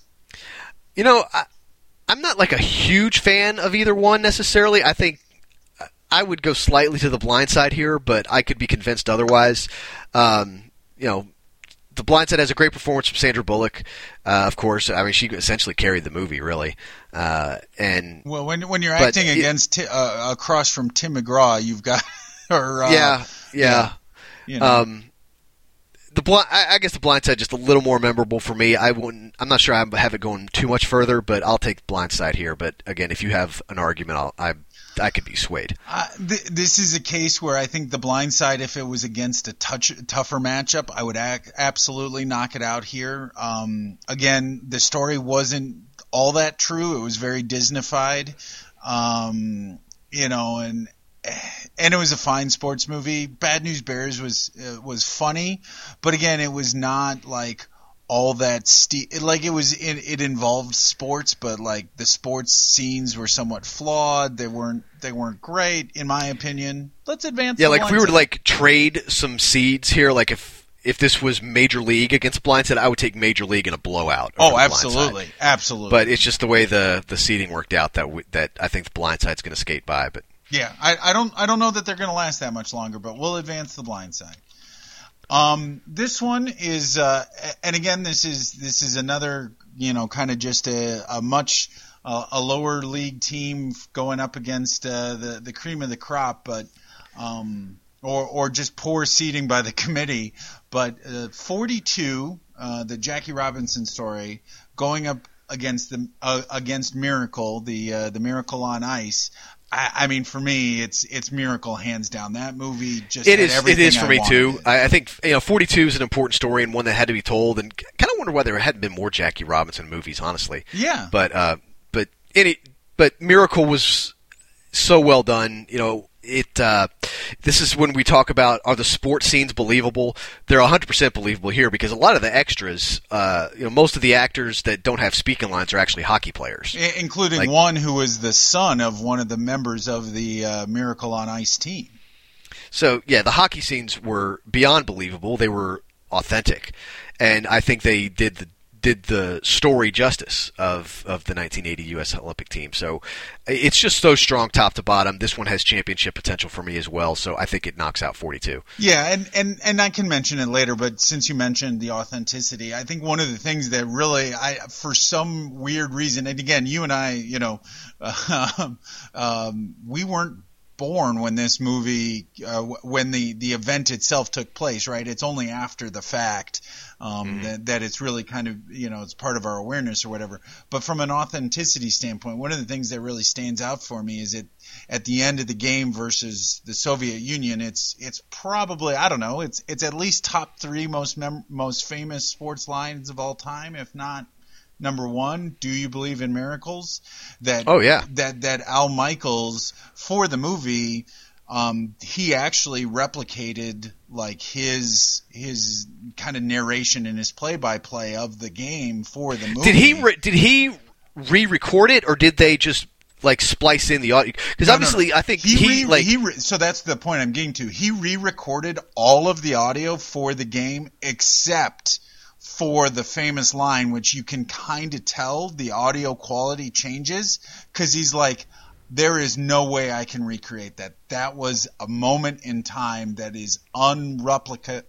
You know, I, I'm not like a huge fan of either one necessarily. I think I would go slightly to The Blind Side here, but I could be convinced otherwise. Um, you know, The Blind Side has a great performance from Sandra Bullock, uh, of course. I mean, she essentially carried the movie, really. Uh, and Well, when when you're But acting it- against Ti- uh, across from Tim McGraw, you've got or uh, yeah, yeah. you know. Um, the blind, I, I guess The Blind Side just a little more memorable for me. I wouldn't. I'm not sure I have it going too much further, but I'll take Blind Side here. But again, if you have an argument, I'll, I I could be swayed. Uh, th- this is a case where I think The Blind Side, if it was against a touch, tougher matchup, I would ac- absolutely knock it out here. Um, again, the story wasn't all that true. It was very Disneyfied, um, you know, and and it was a fine sports movie. Bad News Bears was uh, was funny, but again, it was not like all that ste- like it was it, it involved sports, but like the sports scenes were somewhat flawed. They weren't they weren't great in my opinion. Let's advance. Yeah, The like if we Blind were to Side. like trade some seeds here, like if if this was Major League against Blind Side, I would take Major League in a blowout. over Oh, The Blind absolutely, Side. absolutely. But it's just the way the the seeding worked out that we, that I think The Blind Side's going to skate by. But yeah, I, I don't I don't know that they're going to last that much longer, but we'll advance The Blind Side. Um, this one is, uh, and again, this is this is another, you know, kind of just a, a much uh, a lower league team going up against uh, the the cream of the crop, but um, or or just poor seeding by the committee. But uh, forty-two, uh, the Jackie Robinson story, going up against the uh, against Miracle, the uh, the Miracle on Ice. I, I mean, for me, it's it's Miracle hands down. That movie just it had is it everything is for I me wanted. too. I, I think you know forty-two is an important story and one that had to be told, and kind of wonder why there hadn't been more Jackie Robinson movies, honestly. Yeah, But uh, but any but Miracle was so well done. You know, it. Uh, this is when we talk about are the sports scenes believable? They're one hundred percent believable here because a lot of the extras, uh, you know, most of the actors that don't have speaking lines are actually hockey players. I- including like- one who was the son of one of the members of the uh, Miracle on Ice team. So yeah, the hockey scenes were beyond believable. They were authentic, and I think they did the did the story justice of, of the nineteen eighty U S Olympic team. So it's just so strong top to bottom. This one has championship potential for me as well, so I think it knocks out forty-two. Yeah, and, and, and I can mention it later, but since you mentioned the authenticity, I think one of the things that really, I for some weird reason, and again, you and I, you know, um, um, we weren't born when this movie, uh, when the, the event itself took place, right? It's only after the fact um, mm-hmm. that, that it's really kind of, you know, it's part of our awareness or whatever. But from an authenticity standpoint, one of the things that really stands out for me is that at the end of the game versus the Soviet Union, it's it's probably, I don't know, it's it's at least top three most mem- most famous sports lines of all time, if not number one. Do you believe in miracles? That oh yeah. That that Al Michaels for the movie, um, he actually replicated like his his kind of narration and his play by play of the game for the movie. Did he re- did he re-record it, or did they just like splice in the audio? Because no, obviously, no, no. I think he, he, re- like he re- so that's the point I'm getting to. He re-recorded all of the audio for the game except for the famous line, which you can kind of tell the audio quality changes, because he's like, there is no way I can recreate that. That was a moment in time that is unreplicable.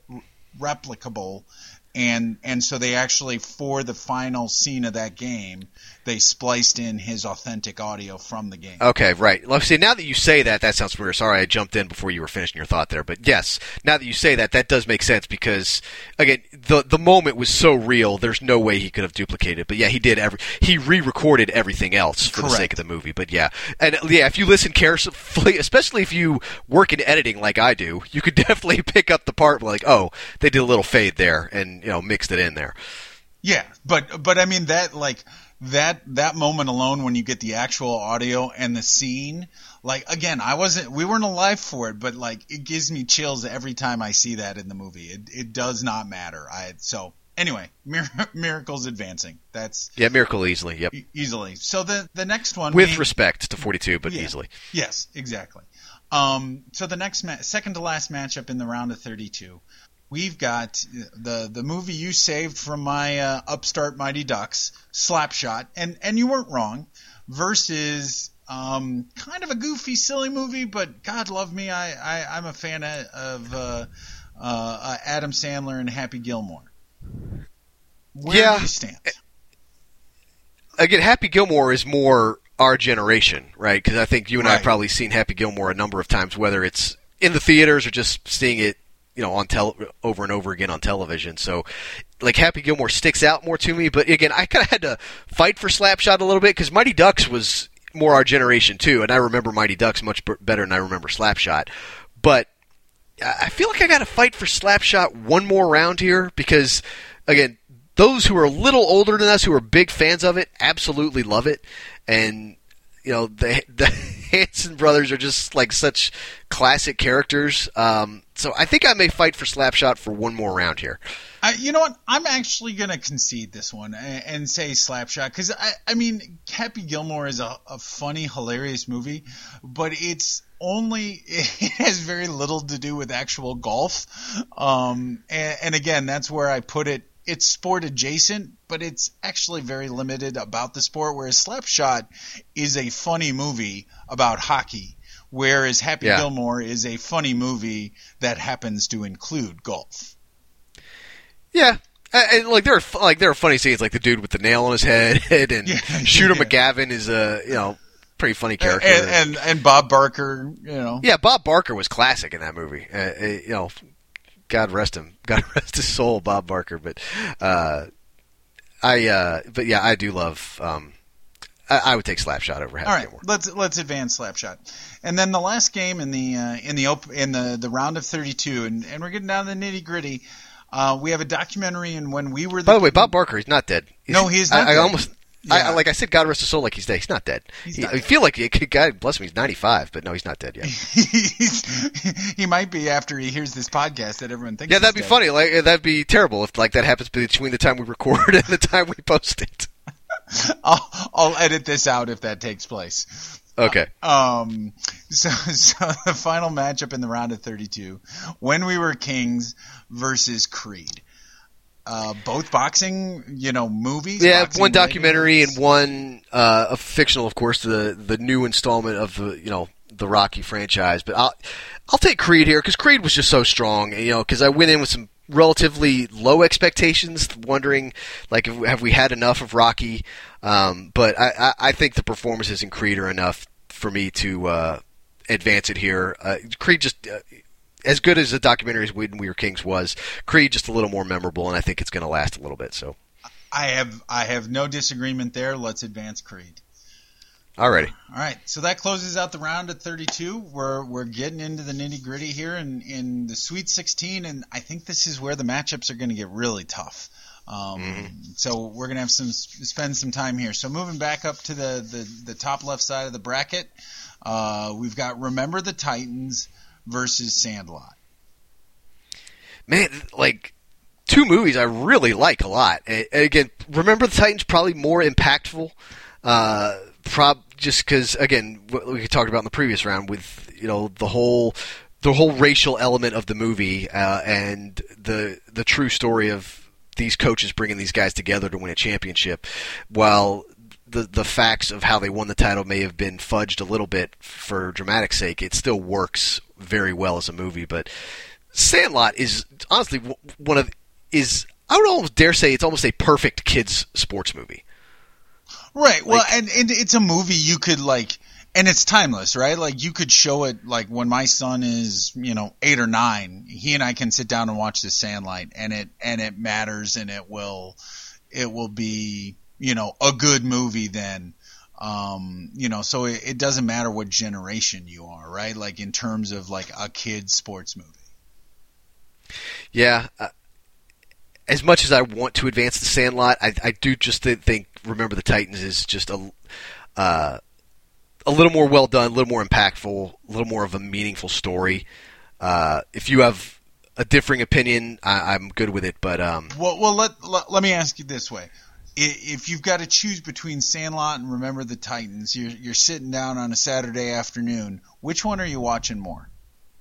And and so they actually, for the final scene of that game, they spliced in his authentic audio from the game. Okay, right. Let's see. Now that you say that, that sounds weird. Sorry, I jumped in before you were finishing your thought there. But yes, now that you say that, that does make sense because, again, the the moment was so real. There's no way he could have duplicated it. But yeah, he did. Every he re-recorded everything else for Correct. the sake of the movie. But yeah, and yeah, if you listen carefully, especially if you work in editing like I do, you could definitely pick up the part like, oh, they did a little fade there, and you know, mixed it in there. Yeah, but but I mean that like. That that moment alone, when you get the actual audio and the scene, like again, I wasn't, we weren't alive for it, but like it gives me chills every time I see that in the movie. It it does not matter. I so anyway, Mir- Miracles advancing. That's yeah, Miracle easily. Yep, e- easily. So the the next one with we, respect to forty-two, but yeah, easily. Yes, exactly. Um, so the next ma- second to last matchup in the round of thirty-two. We've got the the movie you saved from my uh, upstart Mighty Ducks, Slapshot, and and you weren't wrong, versus um, kind of a goofy, silly movie, but God love me, I, I I'm a fan of, of uh, uh, Adam Sandler and Happy Gilmore. Where yeah. do you stand? Again, Happy Gilmore is more our generation, right? Because I think you and right. I have probably seen Happy Gilmore a number of times, whether it's in the theaters or just seeing it, you know, on tel- over and over again on television. So, like, Happy Gilmore sticks out more to me. But again, I kind of had to fight for Slapshot a little bit because Mighty Ducks was more our generation too, and I remember Mighty Ducks much b- better than I remember Slapshot. But I feel like I got to fight for Slapshot one more round here because, again, those who are a little older than us, who are big fans of it, absolutely love it, and you know the the Hanson brothers are just like such classic characters. Um, so I think I may fight for Slapshot for one more round here. I, you know what? I'm actually going to concede this one and, and say Slapshot because, I, I mean, Happy Gilmore is a, a funny, hilarious movie, but it's only – it has very little to do with actual golf. Um, and, and, again, that's where I put it. It's sport adjacent, but it's actually very limited about the sport, whereas Slapshot is a funny movie about hockey, whereas Happy yeah. Gilmore is a funny movie that happens to include golf. Yeah, and like there are like there are funny scenes, like the dude with the nail on his head, and yeah, Shooter yeah. McGavin is a you know pretty funny character, and, and and Bob Barker, you know. Yeah, Bob Barker was classic in that movie. Uh, you know, God rest him, God rest his soul, Bob Barker. But uh, I, uh, but yeah, I do love. Um, I, I would take Slapshot over Happy All right, Gilmore. let's let's advance Slapshot, and then the last game in the uh, in the op- in the, the round of thirty-two, and, and we're getting down to the nitty gritty. Uh, we have a documentary, and when we were the by the way, Bob Barker, he's not dead. He's, no, he's not. I, I dead. almost, yeah. I, like I said, God rest his soul, like he's dead. He's not dead. He's he, not I dead. feel like he, God bless him, he's ninety-five, but no, he's not dead yet. he's, he might be after he hears this podcast that everyone thinks. Yeah, that'd he's be dead. funny. Like that'd be terrible if like that happens between the time we record and the time we post it. I'll, I'll edit this out if that takes place. Okay. Um. So, so the final matchup in the round of thirty-two, When We Were Kings versus Creed. Uh, both boxing, you know, movies. Yeah, boxing one documentary movies. and one uh, a fictional, of course, the the new installment of the you know the Rocky franchise. But I'll I'll take Creed here because Creed was just so strong. You know, because I went in with some relatively low expectations, wondering like if, have we had enough of Rocky? Um, but I, I I think the performances in Creed are enough for me to uh, advance it here. Uh, Creed just uh, as good as the documentary as When We Were Kings was. Creed just a little more memorable, and I think it's going to last a little bit. So I have I have no disagreement there. Let's advance Creed. Alrighty. All right, so that closes out the round at thirty-two. We're we're getting into the nitty gritty here in, in the Sweet sixteen, and I think this is where the matchups are going to get really tough. Um, mm-hmm. So we're going to have some spend some time here. So moving back up to the, the, the top left side of the bracket, uh, we've got Remember the Titans versus Sandlot. Man, like two movies I really like a lot. And again, Remember the Titans probably more impactful. Uh, prob just because again, what we talked about in the previous round with you know the whole the whole racial element of the movie uh, and the the true story of these coaches bringing these guys together to win a championship, while the the facts of how they won the title may have been fudged a little bit for dramatic sake, it still works very well as a movie. But Sandlot is honestly one of is I would almost dare say it's almost a perfect kids sports movie. Right. Well, like, and, and it's a movie you could like, and it's timeless, right? Like you could show it like when my son is, you know, eight or nine, he and I can sit down and watch The Sandlot, and it and it matters, and it will, it will be, you know, a good movie then. Um, you know, so it, it doesn't matter what generation you are, right? Like in terms of like a kid's sports movie. Yeah. Uh, as much as I want to advance The Sandlot, I, I do just think Remember the Titans is just a uh, a little more well done, a little more impactful, a little more of a meaningful story. Uh, if you have a differing opinion, I, I'm good with it. But um, well, well, let, let let me ask you this way: if you've got to choose between Sandlot and Remember the Titans, you're you're sitting down on a Saturday afternoon. Which one are you watching more?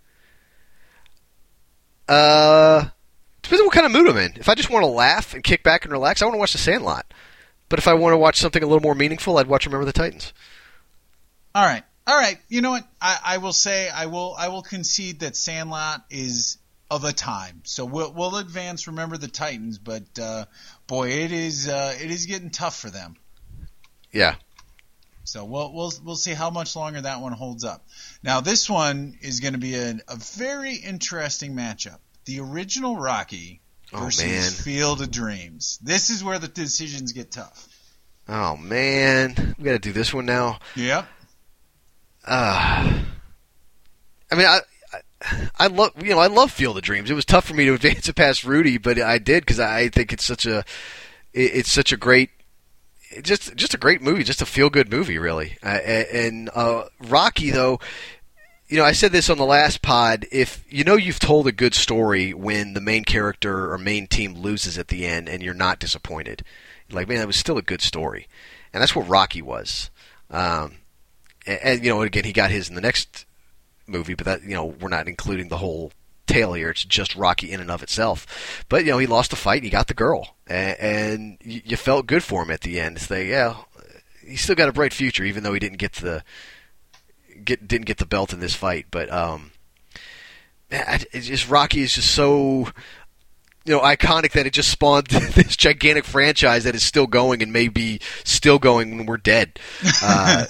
Uh, depends on what kind of mood I'm in. If I just want to laugh and kick back and relax, I want to watch The Sandlot. But if I want to watch something a little more meaningful, I'd watch Remember the Titans. All right, all right. You know what? I, I will say I will I will concede that Sandlot is of a time. So we'll we'll advance Remember the Titans, but uh, boy, it is uh, it is getting tough for them. Yeah. So we'll we'll we'll see how much longer that one holds up. Now this one is going to be a, a very interesting matchup. The original Rocky versus oh, man. Field of Dreams. This is where the decisions get tough. Oh man, we got to do this one now. Yep. Uh, I mean, I, I, I love you know I love Field of Dreams. It was tough for me to advance it past Rudy, but I did because I think it's such a it, it's such a great just just a great movie, just a feel good movie, really. Uh, and uh, Rocky though. You know, I said this on the last pod, if you know you've told a good story when the main character or main team loses at the end and you're not disappointed. You're like, man, that was still a good story. And that's what Rocky was. Um, and, and, you know, again, he got his in the next movie, but that, you know, we're not including the whole tale here. It's just Rocky in and of itself. But, you know, he lost the fight and he got the girl. And, and you, you felt good for him at the end. It's like, yeah, he's still got a bright future, even though he didn't get the... Get, didn't get the belt in this fight, but um, man, it's just Rocky is just so you know iconic that it just spawned this gigantic franchise that is still going and may be still going when we're dead. Uh,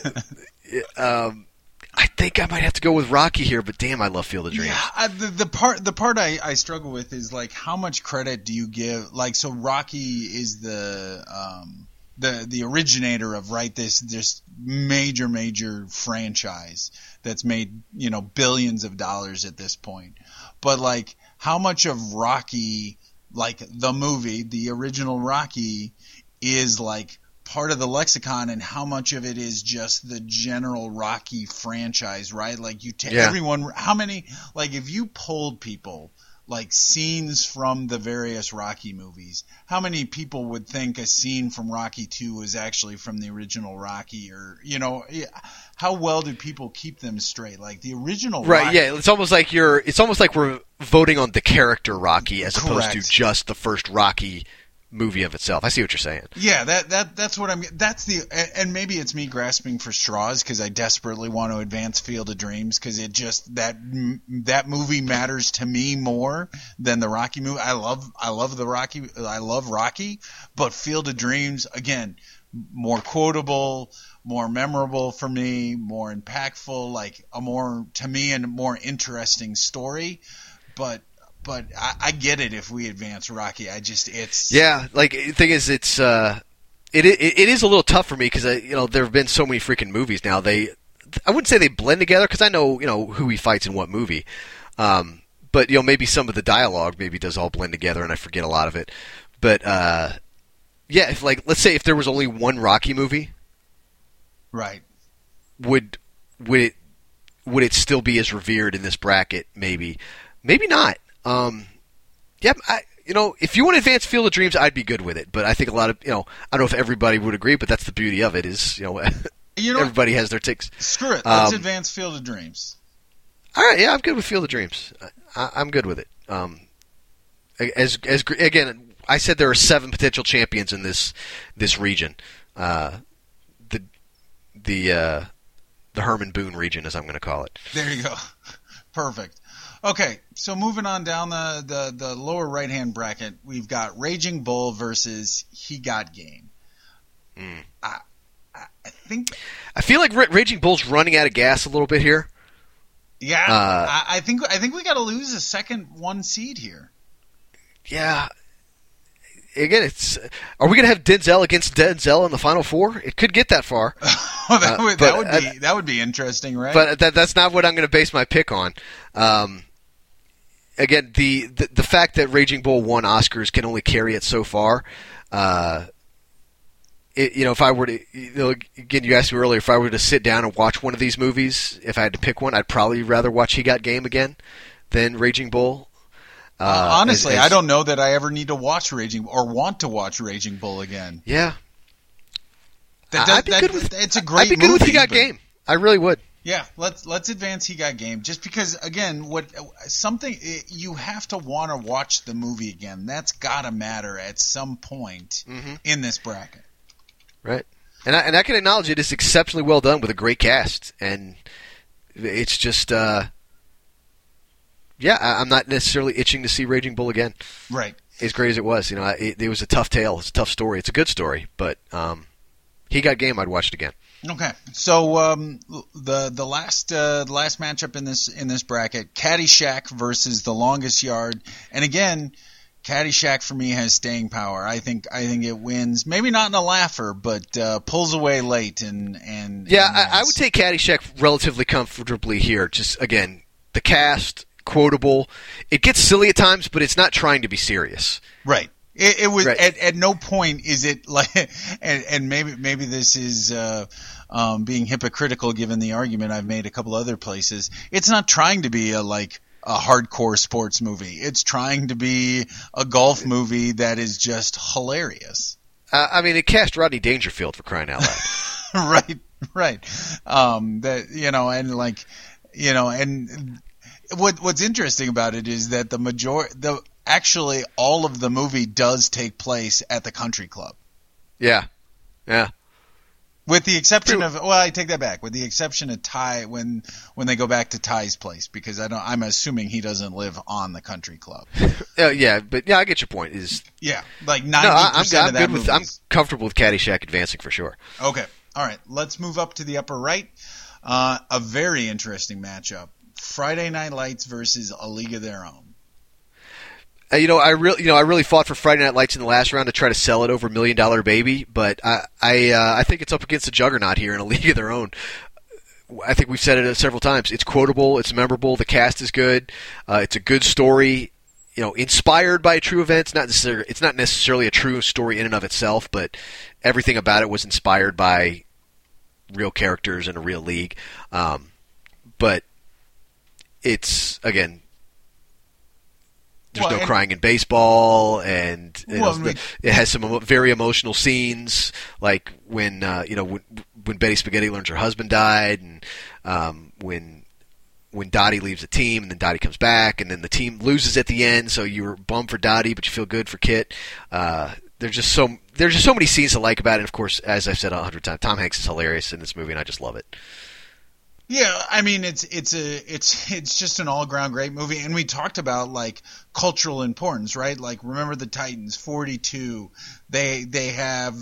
um, I think I might have to go with Rocky here, but damn, I love Field of Dreams. Yeah, I, the, the part the part I, I struggle with is like how much credit do you give? Like, so Rocky is the um, the the originator of right this this major major franchise that's made you know billions of dollars at this point. But like how much of Rocky, like the movie, the original Rocky, is like part of the lexicon, and how much of it is just the general Rocky franchise, right? Like you take yeah. everyone, how many, like if you polled people like scenes from the various Rocky movies, how many people would think a scene from Rocky two was actually from the original Rocky? Or, you know, how well did people keep them straight? Like the original right, Rocky, yeah, it's almost like you're it's almost like we're voting on the character Rocky as opposed Correct. to just the first Rocky movie of itself. I see what you're saying. Yeah, that that that's what I'm. That's the and maybe it's me grasping for straws because I desperately want to advance Field of Dreams because it just that that movie matters to me more than the Rocky movie. I love I love the Rocky. I love Rocky, but Field of Dreams again. more quotable, more memorable for me, more impactful, like a more, to me, a more interesting story. But but I, I get it if we advance Rocky. I just it's yeah. Like the thing is, it's uh, it it, it is a little tough for me because you know there have been so many freaking movies now. They I wouldn't say they blend together because I know you know who he fights in what movie. Um, but you know maybe some of the dialogue maybe does all blend together and I forget a lot of it. But uh, yeah, if like let's say if there was only one Rocky movie, right? Would would it would it still be as revered in this bracket? Maybe, maybe not. Um, yeah, I you know if you want to advance Field of Dreams, I'd be good with it. But I think a lot of you know I don't know if everybody would agree, but that's the beauty of it is you know, you know everybody has their ticks. Screw it, let's um, advance Field of Dreams. All right, yeah, I'm good with Field of Dreams. I, I'm good with it. Um, as as again, I said there are seven potential champions in this this region. Uh, the the uh, the Herman Boone region, as I'm going to call it. There you go. Perfect. Okay, so moving on down the, the, the lower right-hand bracket, we've got Raging Bull versus He Got Game. Mm. I, I I think... I feel like R- Raging Bull's running out of gas a little bit here. Yeah, uh, I, I think I think we got to lose a second one seed here. Yeah. Again, it's are we going to have Denzel against Denzel in the Final Four? It could get that far. oh, that, uh, would, but, that would be uh, that would be interesting, right? But that, that's not what I'm going to base my pick on. Um, again, the, the the fact that Raging Bull won Oscars can only carry it so far. Uh, it, you know, if I were to, you know, again, you asked me earlier, if I were to sit down and watch one of these movies, if I had to pick one, I'd probably rather watch He Got Game again than Raging Bull. Uh, uh, honestly, as, as, I don't know that I ever need to watch Raging or want to watch Raging Bull again. Yeah, that, that, I'd be that, good with. It's a great. I'd be good movie, with He Got but, Game. I really would. Yeah, let's let's advance He Got Game. Just because, again, what something you have to want to watch the movie again. That's got to matter at some point mm-hmm. in this bracket. Right, and I, and I can acknowledge it is exceptionally well done with a great cast, and it's just. Uh, Yeah, I'm not necessarily itching to see Raging Bull again. Right. As great as it was, you know, it, it was a tough tale. It's a tough story. It's a good story, but um, He Got Game. I'd watch it again. Okay, so um, the the last uh, last matchup in this in this bracket, Caddyshack versus The Longest Yard, and again, Caddyshack for me has staying power. I think I think it wins. Maybe not in a laugher, but uh, pulls away late and and yeah, and I, I would take Caddyshack relatively comfortably here. Just again, the cast. Quotable. It gets silly at times, but it's not trying to be serious. Right. It, it was right. at, at no point is it like, and, and maybe maybe this is uh, um, being hypocritical given the argument I've made a couple other places. It's not trying to be a like a hardcore sports movie. It's trying to be a golf movie that is just hilarious. Uh, I mean, it cast Rodney Dangerfield for crying out loud. right. Right. Um, that you know, and like you know, and. What What's interesting about it is that the major the actually all of the movie does take place at the country club. Yeah, yeah. With the exception of well, I take that back. With the exception of Ty when when they go back to Ty's place because I don't. I'm assuming he doesn't live on the country club. uh, yeah, but yeah, I get your point. Is yeah, like ninety no, I'm, percent I'm of that good with. movie I'm is- comfortable with Caddyshack advancing for sure. Okay, all right. Let's move up to the upper right. Uh, a very interesting matchup. Friday Night Lights versus A League of Their Own. Uh, you know, I really, you know, I really fought for Friday Night Lights in the last round to try to sell it over Million Dollar Baby, but I, I, uh, I think it's up against a juggernaut here in A League of Their Own. I think we've said it several times. It's quotable, it's memorable, the cast is good, uh, it's a good story. You know, inspired by a true event. It's not necessarily, it's not necessarily a true story in and of itself, but everything about it was inspired by real characters in a real league. Um, but it's, again, there's well, no and, crying in baseball, and it, well, has, I mean, it has some emo- very emotional scenes, like when uh, you know when, when Betty Spaghetti learns her husband died, and um, when when Dottie leaves the team, and then Dottie comes back, and then the team loses at the end, so you're bummed for Dottie, but you feel good for Kit. Uh, there's just so there's just so many scenes to like about it. And of course, as I've said a hundred times, Tom Hanks is hilarious in this movie, and I just love it. Yeah, I mean it's it's a it's it's just an all-around great movie, and we talked about like cultural importance, right? Like remember the Titans, forty-two. They they have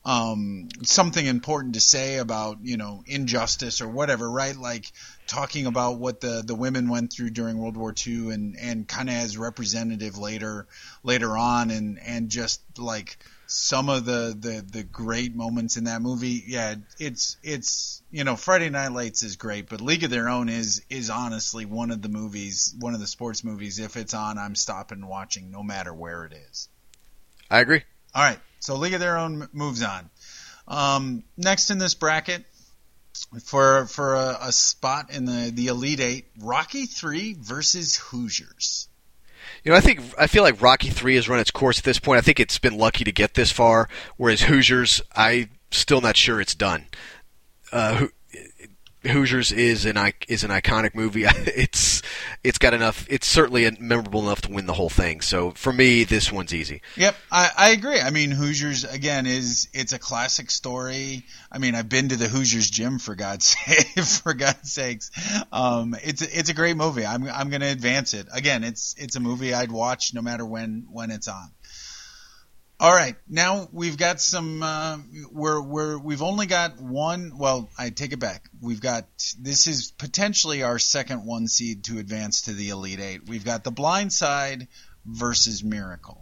um, something important to say about, you know, injustice or whatever, right? Like talking about what the, the women went through during World War Two and, and kind of as representative later later on, and, and just like some of the, the, the great moments in that movie. Yeah, it's it's you know, Friday Night Lights is great, but League of Their Own is is honestly one of the movies, one of the sports movies. If it's on, I'm stopping and watching no matter where it is. I agree. All right, so League of Their Own moves on. Um, next in this bracket, for for a, a spot in the, the Elite Eight, Rocky three versus Hoosiers. You know, I think I feel like Rocky three has run its course at this point. I think it's been lucky to get this far, whereas Hoosiers, I'm still not sure it's done. Uh, Hoosiers is an is an iconic movie. It's it's got enough. It's certainly memorable enough to win the whole thing. So for me, this one's easy. Yep, I, I agree. I mean, Hoosiers again is it's a classic story. I mean, I've been to the Hoosiers gym for God's sake, for God's sakes. Um, it's it's a great movie. I'm I'm going to advance it. Again, it's it's a movie I'd watch no matter when when it's on. All right, now we've got some. Uh, we're we're we've only got one. Well, I take it back. We've got this is potentially our second one seed to advance to the Elite Eight. We've got The Blind Side versus Miracle.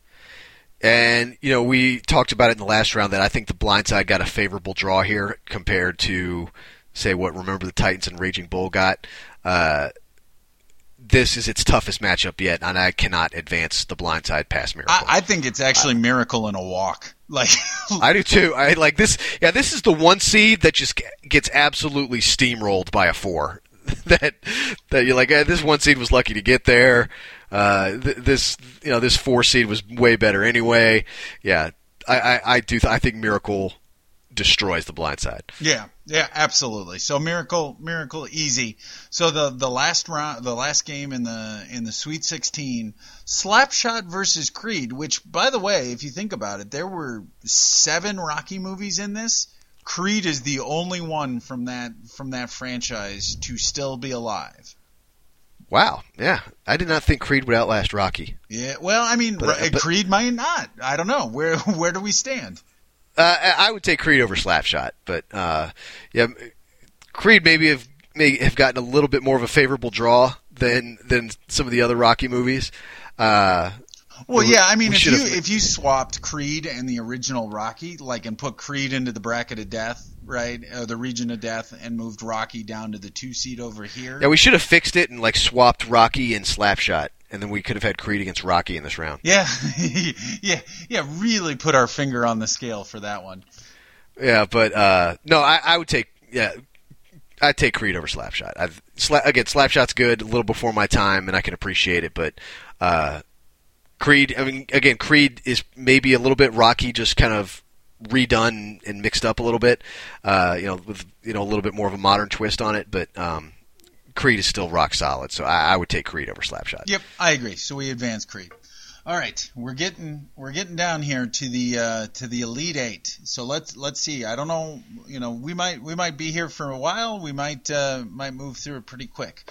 And you know, we talked about it in the last round that I think The Blind Side got a favorable draw here compared to, say, what Remember the Titans and Raging Bull got. Uh, This is its toughest matchup yet, and I cannot advance The Blind Side past Miracle. I, I think it's actually uh, Miracle in a walk. Like I do too. I like this. Yeah, this is the one seed that just gets absolutely steamrolled by a four. that that you're like, eh, this one seed was lucky to get there. Uh, th- this you know this four seed was way better anyway. Yeah, I I, I do. Th- I think Miracle destroys The Blind Side. Yeah, yeah, absolutely. So Miracle, Miracle, easy. So the the last round, the last game in the in the Sweet sixteen, Slapshot versus Creed. Which, by the way, if you think about it, there were seven Rocky movies in this. Creed is the only one from that from that franchise to still be alive. Wow, yeah, I did not think Creed would outlast Rocky. Yeah, well, I mean, but, but, Creed might not. I don't know. Where where do we stand? Uh, I would take Creed over Slapshot, but uh, yeah, Creed maybe have may have gotten a little bit more of a favorable draw than than some of the other Rocky movies. Uh, well, yeah, I mean, if you have... if you swapped Creed and the original Rocky, like, and put Creed into the bracket of death, right, or the region of death, and moved Rocky down to the two seed over here. Yeah, we should have fixed it and like swapped Rocky and Slapshot. And then we could have had Creed against Rocky in this round. Yeah, yeah, yeah. Really put our finger on the scale for that one. Yeah, but uh, no, I, I would take yeah, I'd take Creed over Slapshot. I've, Sla- again, Slapshot's good, a little before my time, and I can appreciate it. But uh, Creed, I mean, again, Creed is maybe a little bit Rocky, just kind of redone and mixed up a little bit. Uh, you know, with you know a little bit more of a modern twist on it, but. Um, Creed is still rock solid, so I, I would take Creed over Slapshot. Yep, I agree. So we advance Creed. All right, we're getting we're getting down here to the uh, to the Elite Eight. So let's let's see. I don't know. You know, we might we might be here for a while. We might uh, might move through it pretty quick.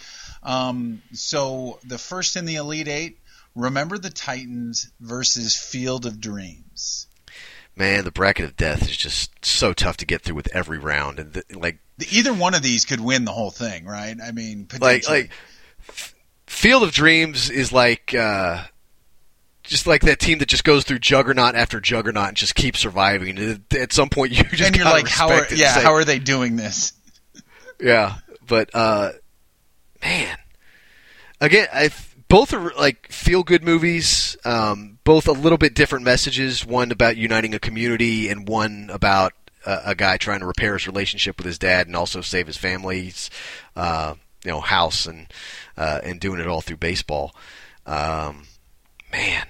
Um, so the first in the Elite Eight, Remember the Titans versus Field of Dreams. Man, the bracket of death is just so tough to get through with every round, and the, like. Either one of these could win the whole thing, right? I mean, potentially. Like, like Field of Dreams is like uh, just like that team that just goes through juggernaut after juggernaut and just keeps surviving. And at some point, you just and you're like, how are yeah, say, how are they doing this? Yeah, but uh, man, again, I both are like feel good movies. Um, both a little bit different messages. One about uniting a community, and one about. Uh, a guy trying to repair his relationship with his dad and also save his family's, uh, you know, house and uh, and doing it all through baseball. Um, man,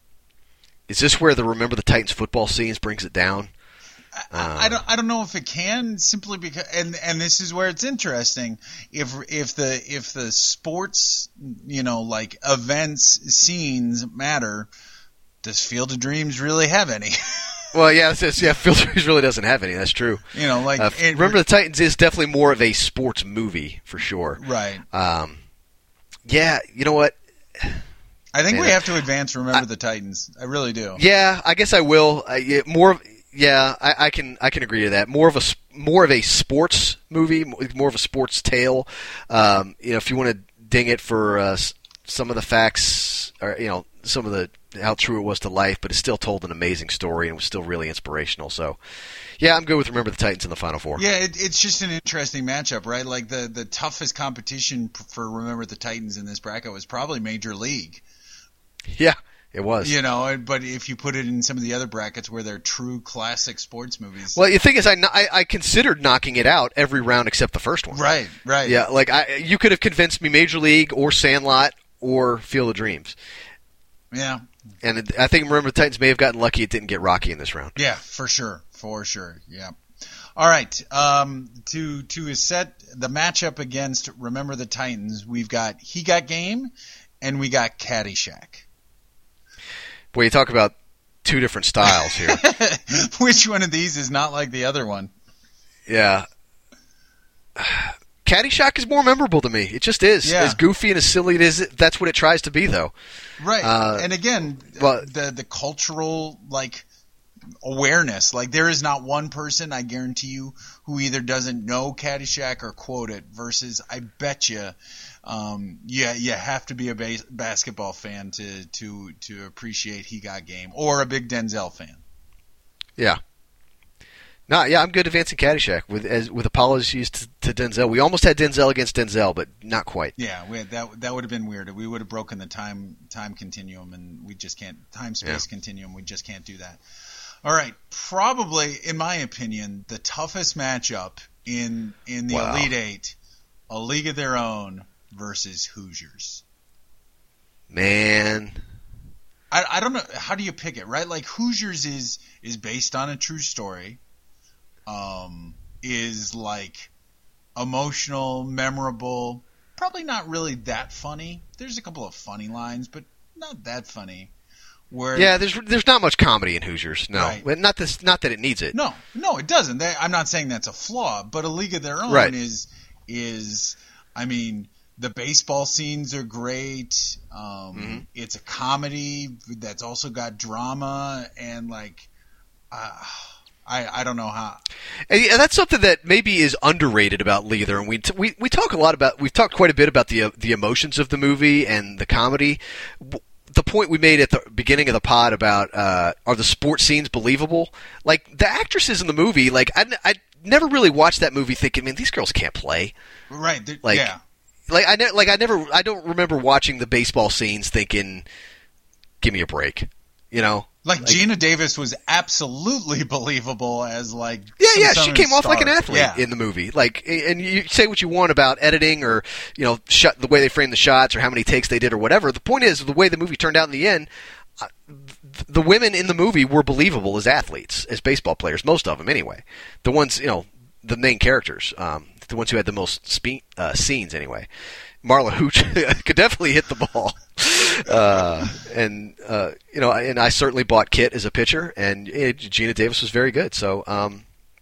is this where the Remember the Titans football scenes brings it down? I, um, I don't. I don't know if it can simply because, and and this is where it's interesting. If if the if the sports, you know, like events scenes matter, does Field of Dreams really have any? Well, yeah, it's, it's, yeah. Field of Dreams really doesn't have any. That's true. You know, like uh, it, Remember the Titans is definitely more of a sports movie for sure. Right. Um, yeah. You know what? I think Man, we have to advance Remember I, the Titans. I really do. Yeah, I guess I will. I, yeah, more. Yeah, I, I can I can agree to that. More of a more of a sports movie, more of a sports tale. Um, you know, if you want to ding it for uh, some of the facts, or you know, some of the how true it was to life, but it still told an amazing story and was still really inspirational. So, yeah, I'm good with Remember the Titans in the Final Four. Yeah, it, it's just an interesting matchup, right? Like the the toughest competition for Remember the Titans in this bracket was probably Major League. Yeah. It was. You know, but if you put it in some of the other brackets where they're true classic sports movies. Well, the thing is, I, I, I considered knocking it out every round except the first one. Right, right. Yeah, like I, you could have convinced me Major League or Sandlot or Field of Dreams. Yeah. And it, I think Remember the Titans may have gotten lucky it didn't get Rocky in this round. Yeah, for sure. For sure. Yeah. All right. Um, to, to set the matchup against Remember the Titans, we've got He Got Game and we got Caddyshack. Boy, you talk about two different styles here. Which one of these is not like the other one? Yeah. Caddyshack is more memorable to me. It just is. Yeah. As goofy and as silly it is, that's what it tries to be, though. Right. Uh, and again, but, the the cultural, like, awareness. Like, there is not one person, I guarantee you, who either doesn't know Caddyshack or quote it, versus I bet you um, yeah, you have to be a base, basketball fan to, to, to appreciate He Got Game, or a big Denzel fan. Yeah. No, yeah, I'm good advancing Caddyshack with as, with apologies to, to Denzel. We almost had Denzel against Denzel, but not quite. Yeah, we had, that that would have been weird. We would have broken the time time continuum, and we just can't time space yeah. continuum. We just can't do that. All right, probably, in my opinion, the toughest matchup in in the wow. Elite Eight, A League of Their Own versus Hoosiers. Man, I I don't know, how do you pick it, right? Like, Hoosiers is is based on a true story. Um, is like emotional, memorable, probably not really that funny. There's a couple of funny lines, but not that funny. Where yeah, there's there's not much comedy in Hoosiers. No, right. not this, not that it needs it. No, no, it doesn't. They, I'm not saying that's a flaw, but A League of Their Own right. is is. I mean, the baseball scenes are great. Um, mm-hmm. It's a comedy that's also got drama and like. Uh, I, I don't know how. And yeah, that's something that maybe is underrated about League of Their Own. We, t- we we talk a lot about we've talked quite a bit about the uh, the emotions of the movie and the comedy. The point we made at the beginning of the pod about uh, are the sports scenes believable? Like the actresses in the movie, like I, I never really watched that movie thinking, man, these girls can't play. Right? Like, yeah. Like I ne- like I never I don't remember watching the baseball scenes thinking, give me a break, you know. Like, like Gina Davis was absolutely believable as like yeah some yeah she came star. off like an athlete yeah. in the movie, like, and you say what you want about editing or you know shot, the way they framed the shots or how many takes they did or whatever. The point is the way the movie turned out in the end. Uh, the women in the movie were believable as athletes, as baseball players, most of them anyway. The ones you know the main characters, um, the ones who had the most spe- uh, scenes anyway. Marla Hooch could definitely hit the ball. Uh, and, uh, you know, and I certainly bought Kit as a pitcher, and uh, Gina Davis was very good. So um,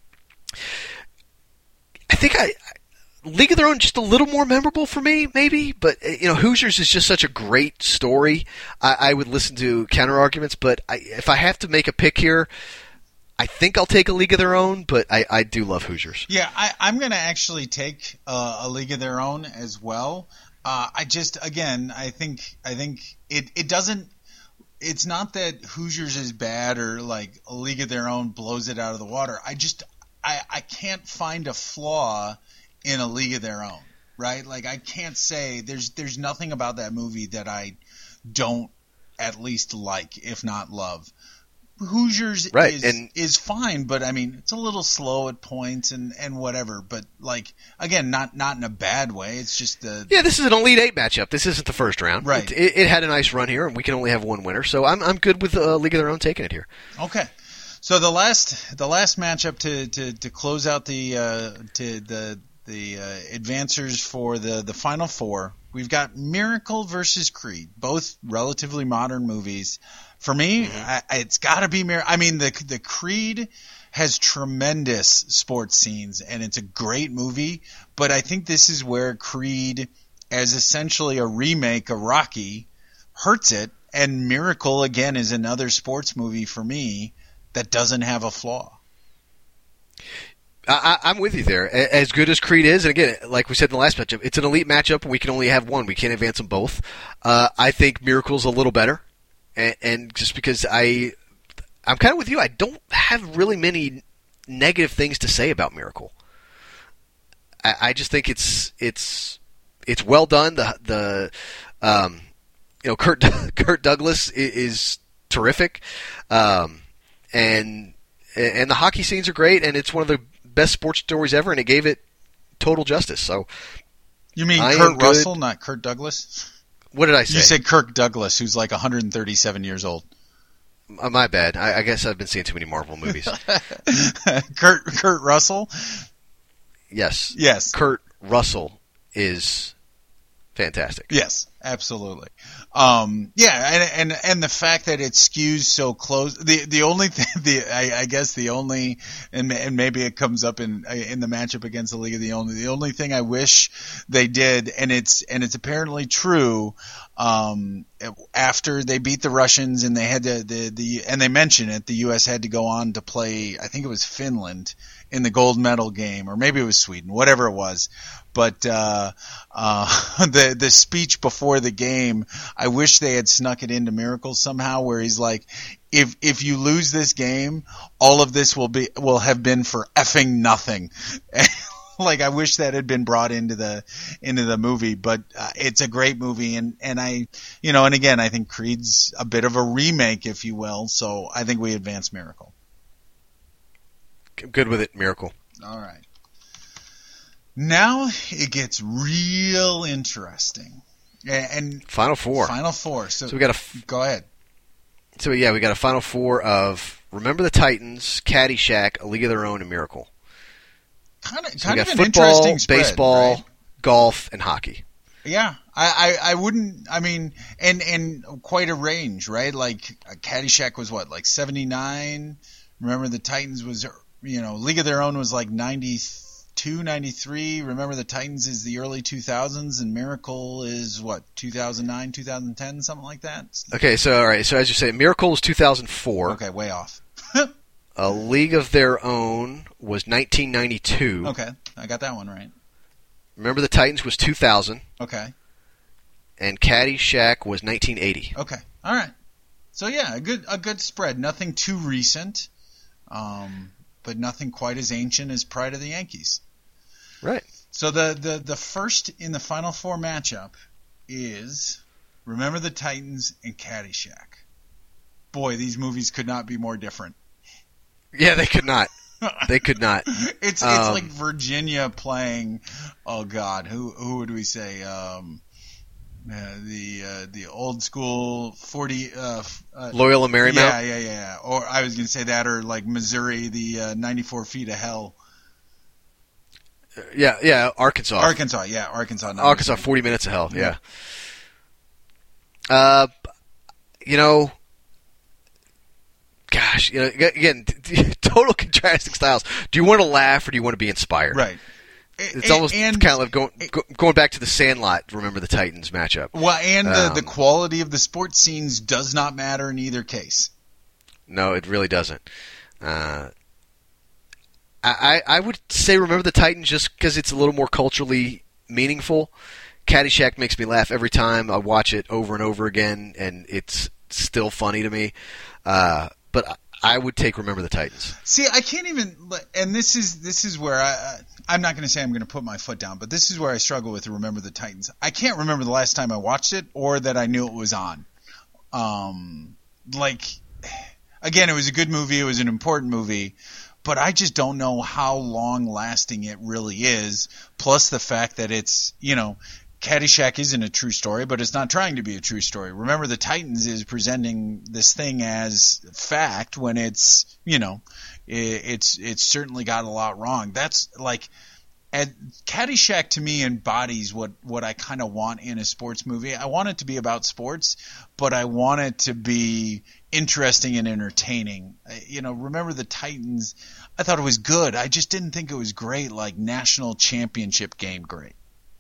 I think I League of Their Own just a little more memorable for me, maybe. But, you know, Hoosiers is just such a great story. I, I would listen to counter arguments, but I, if I have to make a pick here, I think I'll take A League of Their Own, but I, I do love Hoosiers. Yeah, I, I'm going to actually take uh, A League of Their Own as well. Uh, I just, again, I think I think it, it doesn't – it's not that Hoosiers is bad or like A League of Their Own blows it out of the water. I just I, – I can't find a flaw in A League of Their Own, right? Like I can't say there's there's nothing about that movie that I don't at least like, if not love. Hoosiers right. is and, is fine, but I mean it's a little slow at points and, and whatever. But like again, not not in a bad way. It's just the yeah. This is an Elite Eight matchup. This isn't the first round. Right. It, it, it had a nice run here, and we can only have one winner. So I'm I'm good with uh, League of Their Own taking it here. Okay. So the last the last matchup to, to, to close out the uh, to the the uh, advancers for the, the final four, we've got Miracle versus Creed, both relatively modern movies. For me, mm-hmm. I, it's got to be Mir- I mean, the the Creed has tremendous sports scenes, and it's a great movie. But I think this is where Creed, as essentially a remake of Rocky, hurts it. And Miracle, again, is another sports movie for me that doesn't have a flaw. I, I'm with you there. As good as Creed is, and again, like we said in the last matchup, it's an elite matchup, and we can only have one. We can't advance them both. Uh, I think Miracle's a little better, and, and just because I, I'm kind of with you. I don't have really many negative things to say about Miracle. I, I just think it's it's it's well done. The the um, you know Kurt Kurt Douglas is, is terrific, um, and and the hockey scenes are great, and it's one of the best sports stories ever, and it gave it total justice. So, you mean I Kurt Russell, not Kurt Douglas? What did I say? You said Kirk Douglas, who's like one hundred thirty-seven years old. Uh, my bad. I, I guess I've been seeing too many Marvel movies. Kurt Kurt Russell? Yes. Yes. Kurt Russell is fantastic. Yes, absolutely. Um, yeah, and, and and the fact that it skews so close. The the only thing, the I, I guess the only, and and maybe it comes up in in the matchup against the League of the Only. The only thing I wish they did, and it's and it's apparently true. Um, after they beat the Russians and they had to the the and they mention it, the U S had to go on to play. I think it was Finland in the gold medal game, or maybe it was Sweden, whatever it was. But uh, uh, the the speech before the game, I wish they had snuck it into Miracle somehow, where he's like, "If if you lose this game, all of this will be will have been for effing nothing." Like, I wish that had been brought into the into the movie, but uh, it's a great movie, and and I, you know, and again, I think Creed's a bit of a remake, if you will. So I think we advance Miracle. Good with it, Miracle. All right. Now it gets real interesting. And Final Four. Final Four. So, so we got a f- go ahead. So yeah, we got a Final Four of Remember the Titans, Caddyshack, A League of Their Own, and Miracle. Kind of, so kind we of got an football, interesting spread, baseball, right? golf, and hockey. Yeah, I, I, I wouldn't. I mean, and and quite a range, right? Like Caddyshack was what, like seventy-nine. Remember the Titans was, you know, League of Their Own was like ninety-two, ninety-three. Remember the Titans is the early two thousands, and Miracle is what, two thousand nine, two thousand ten, something like that. Okay, so all right, so as you say, Miracle was two thousand four. Okay, way off. A League of Their Own was nineteen ninety-two. Okay, I got that one right. Remember the Titans was two thousand. Okay. And Caddyshack was nineteen eighty. Okay, all right. So yeah, a good a good spread. Nothing too recent, um, but nothing quite as ancient as Pride of the Yankees. Right. So the, the, the first in the Final Four matchup is Remember the Titans and Caddyshack. Boy, these movies could not be more different. Yeah, they could not. They could not. It's it's um, like Virginia playing. Oh God, who who would we say? Um, uh, the uh, the old school forty. Uh, uh, Loyola Marymount. Yeah, yeah, yeah. Or I was gonna say that, or like Missouri, the uh, ninety-four feet of hell. Yeah, yeah. Arkansas. Arkansas, yeah, Arkansas. Arkansas, forty minutes of hell. Yeah. yeah. Uh, you know. Gosh, you know, again, total contrasting styles. Do you want to laugh or do you want to be inspired? Right. It's and, almost and, kind of like going going back to the Sandlot. Remember the Titans matchup? Well, and the, um, the quality of the sports scenes does not matter in either case. No, it really doesn't. Uh, I I would say Remember the Titans just because it's a little more culturally meaningful. Caddyshack makes me laugh every time I watch it over and over again, and it's still funny to me. Uh, But I would take Remember the Titans. See, I can't even, and this is this is where I, I'm not going to say I'm going to put my foot down, but this is where I struggle with Remember the Titans. I can't remember the last time I watched it or that I knew it was on. Um, like, again, it was a good movie, it was an important movie, but I just don't know how long lasting it really is. Plus the fact that it's, you know, Caddyshack isn't a true story, but it's not trying to be a true story. Remember the Titans is presenting this thing as fact when it's, you know, it's it's certainly got a lot wrong. That's like, and Caddyshack to me embodies what, what I kind of want in a sports movie. I want it to be about sports, but I want it to be interesting and entertaining. You know, Remember the Titans, I thought it was good. I just didn't think it was great, like national championship game great.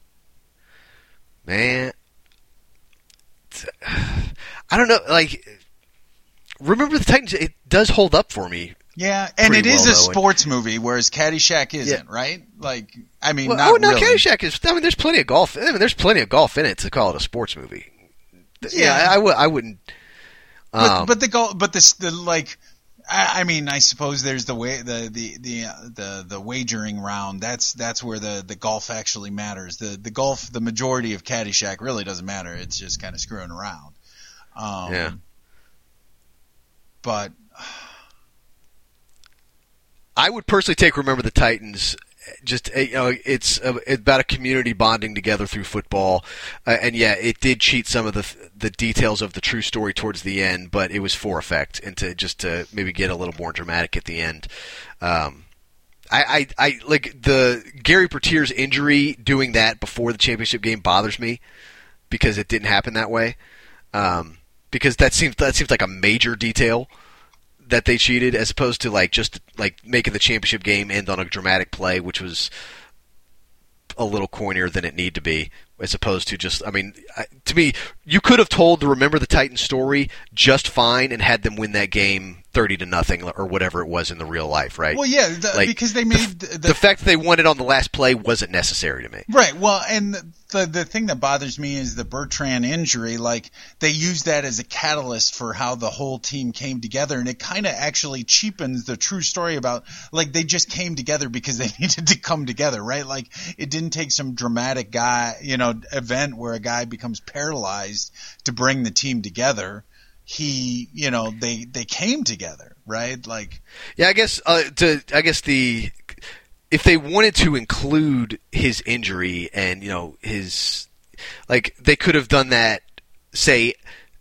Man, I don't know. Like, Remember the Titans? It does hold up for me. Yeah, and it is well, a though. sports movie, whereas Caddyshack isn't, Yeah. right? Like, I mean, Well, not oh no, really. Caddyshack is. I mean, there's plenty of golf. I mean, there's plenty of golf in it to call it a sports movie. Yeah, Yeah. I, I, w- I wouldn't. But, Um, but the goal, but this, the like, I, I mean, I suppose there's the way the the the uh, the the wagering round. That's that's where the, the golf actually matters. The the golf, the majority of Caddyshack really doesn't matter. It's just kind of screwing around. Um, Yeah. But I would personally take Remember the Titans. Just uh, you know, it's uh, about a community bonding together through football, uh, and yeah, it did cheat some of the the details of the true story towards the end, but it was for effect and to just to maybe get a little more dramatic at the end. Um, I, I, I like the Gary Bertier's injury. Doing that before the championship game bothers me because it didn't happen that way. Um, because that seems that seems like a major detail that they cheated, as opposed to like just like making the championship game end on a dramatic play, which was a little cornier than it needed to be, as opposed to just, I mean, I, to me, you could have told the Remember the Titans story just fine and had them win that game thirty to nothing or whatever it was in the real life, right? well, yeah, the, Like, because they made the, the, the fact that they won it on the last play wasn't necessary to me. Right. Well, and the the thing that bothers me is the Bertrand injury. Like, they use that as a catalyst for how the whole team came together, and it kind of actually cheapens the true story about, like, they just came together because they needed to come together, right? Like, it didn't take some dramatic guy, you know, event where a guy becomes paralyzed to bring the team together. He, you know, they they came together, right? Like, Yeah, I guess uh, to I guess the if they wanted to include his injury and you know his like they could have done that, say,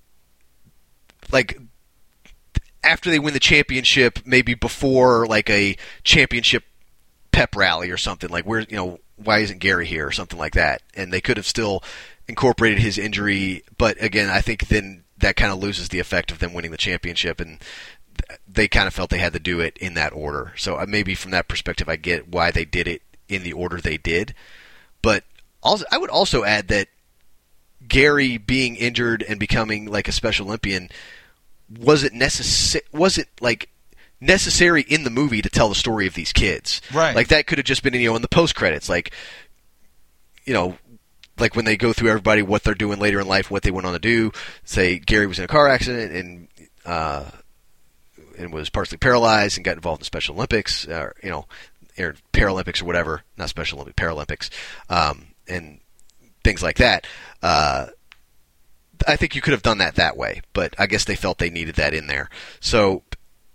like after they win the championship, maybe before like a championship pep rally or something, like where you know why isn't Gary here or something like that, and they could have still incorporated his injury, but again, I think then that kind of loses the effect of them winning the championship, and they kind of felt they had to do it in that order. So uh, maybe from that perspective, I get why they did it in the order they did. But also, I would also add that Gary being injured and becoming like a Special Olympian wasn't necessary. Wasn't like necessary in the movie to tell the story of these kids. Right. Like that could have just been, you know, in the post credits, like you know. Like when they go through everybody, what they're doing later in life, what they went on to do. Say Gary was in a car accident and uh, and was partially paralyzed and got involved in Special Olympics, or you know, or Paralympics or whatever, not Special Olympics, Paralympics, um, and things like that. Uh, I think you could have done that that way, but I guess they felt they needed that in there. So,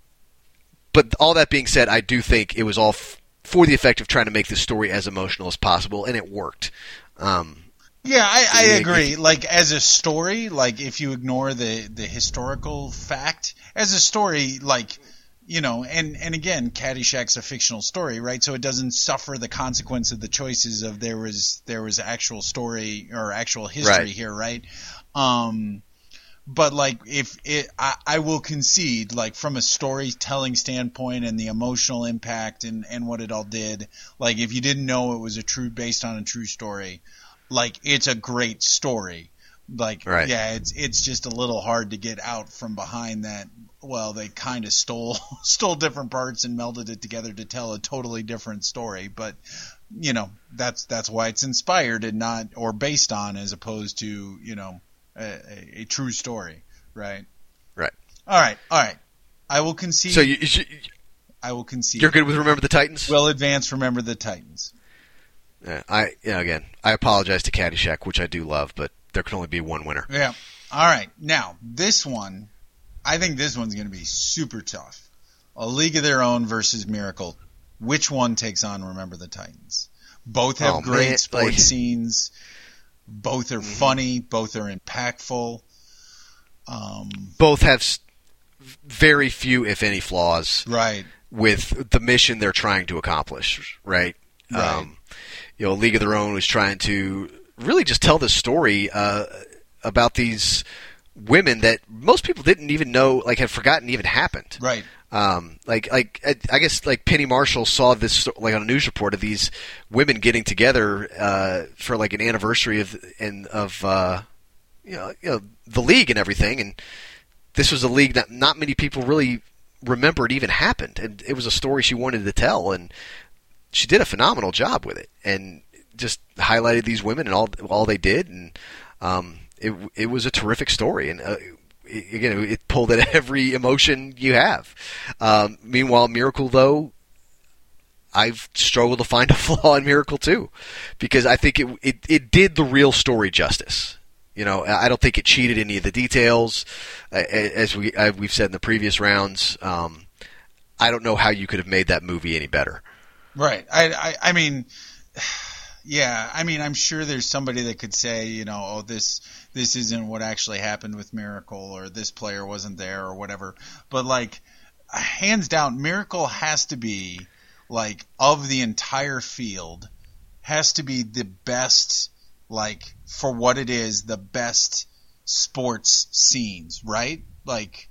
but all that being said, I do think it was all f- for the effect of trying to make this story as emotional as possible, and it worked. Um, Yeah, I, I Yeah, agree. if- Like, as a story, like, if you ignore the, the historical fact, as a story, like, you know, and, and again, Caddyshack's a fictional story, right? So it doesn't suffer the consequence of the choices of there was, there was actual story or actual history Right. here, right? Um, but like, if it, I, I will concede, like, from a storytelling standpoint and the emotional impact and, and what it all did, like, if you didn't know it was a true, based on a true story, like, it's a great story. Like, Right. yeah, it's it's just a little hard to get out from behind that. Well, they kind of stole stole different parts and melded it together to tell a totally different story. But you know, that's that's why it's inspired and not or based on, as opposed to you know a, a, a true story, right? right. All right, all right. I will concede. So you, you should, I will concede. you're good with Remember the Titans? We'll advance. Remember the Titans. Yeah, I you know, again, I apologize to Caddyshack, which I do love, but there can only be one winner. Yeah. All right. Now, this one, I think this one's going to be super tough. A League of Their Own versus Miracle. Which one takes on Remember the Titans? Both have Oh, great man, sports like- scenes. Both are funny. Both are impactful. Um, Both have s- very few, if any, flaws right. with the mission they're trying to accomplish. Right. Right. Um, you know, League of Their Own was trying to really just tell the story uh, about these women that most people didn't even know, like, had forgotten even happened. Right. Um, like, like I I guess, like Penny Marshall saw this like on a news report of these women getting together uh, for like an anniversary of and of uh, you know, you know the league and everything, and this was a league that not many people really remember it even happened. And it was a story she wanted to tell, and she did a phenomenal job with it, and just highlighted these women and all all they did, and um, it it was a terrific story. And uh, it, again, it pulled at every emotion you have. Um, meanwhile, Miracle, though, I've struggled to find a flaw in Miracle too, because I think it it, it did the real story justice. You know, I don't think it cheated any of the details, as we we've said in the previous rounds. Um, I don't know how you could have made that movie any better. Right. I, I, I mean, yeah. I mean, I'm sure there's somebody that could say, you know, oh, this this isn't what actually happened with Miracle, or this player wasn't there, or whatever. But like, hands down, Miracle has to be like, of the entire field, has to be the best, like, for what it is, the best sports scenes, right? Like,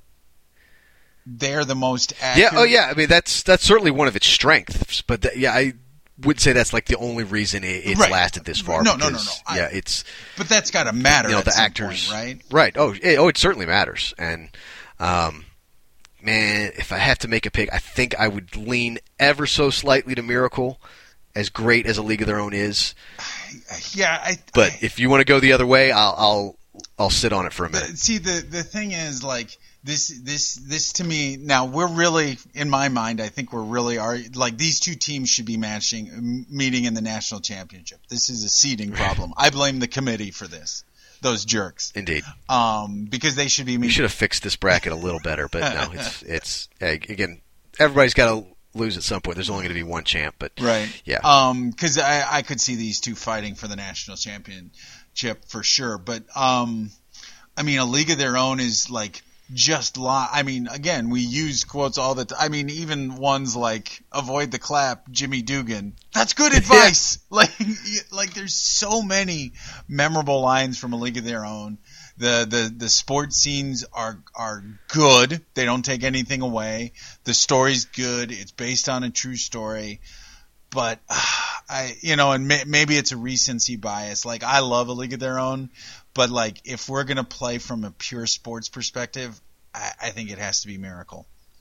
they're the most accurate. Yeah, oh yeah. I mean, that's that's certainly one of its strengths. But th- yeah, I would say that's like the only reason it, it's right. lasted this far. No, because, no, no, no. I, yeah, it's. But that's got to matter. You know, at the some actors, point, right? Right. Oh, it, oh, it certainly matters. And, um, man, if I have to make a pick, I think I would lean ever so slightly to Miracle, as great as A League of Their Own is. Yeah, I. But I, if you want to go the other way, I'll I'll I'll sit on it for a minute. The, see, the the thing is, like, this this this to me, now we're really, in my mind, I think we're really are like, these two teams should be matching meeting in the national championship. This is a seeding problem. I blame the committee for this. Those jerks. Indeed. Um, because they should be meeting. We should have fixed this bracket a little better, but no, it's it's again, everybody's got to lose at some point. There's only going to be one champ, but right. Yeah. Um, because I I could see these two fighting for the national championship for sure, but um, I mean, A League of Their Own is like just li- I mean, again, we use quotes all the time. I mean, even ones like "avoid the clap," Jimmy Dugan. That's good advice. Yeah. Like, like there's so many memorable lines from A League of Their Own. The the the sports scenes are are good. They don't take anything away. The story's good. It's based on a true story. But uh, I, you know, and may, maybe it's a recency bias. Like, I love A League of Their Own, but like, if we're gonna play from a pure sports perspective, I, I think it has to be Miracle.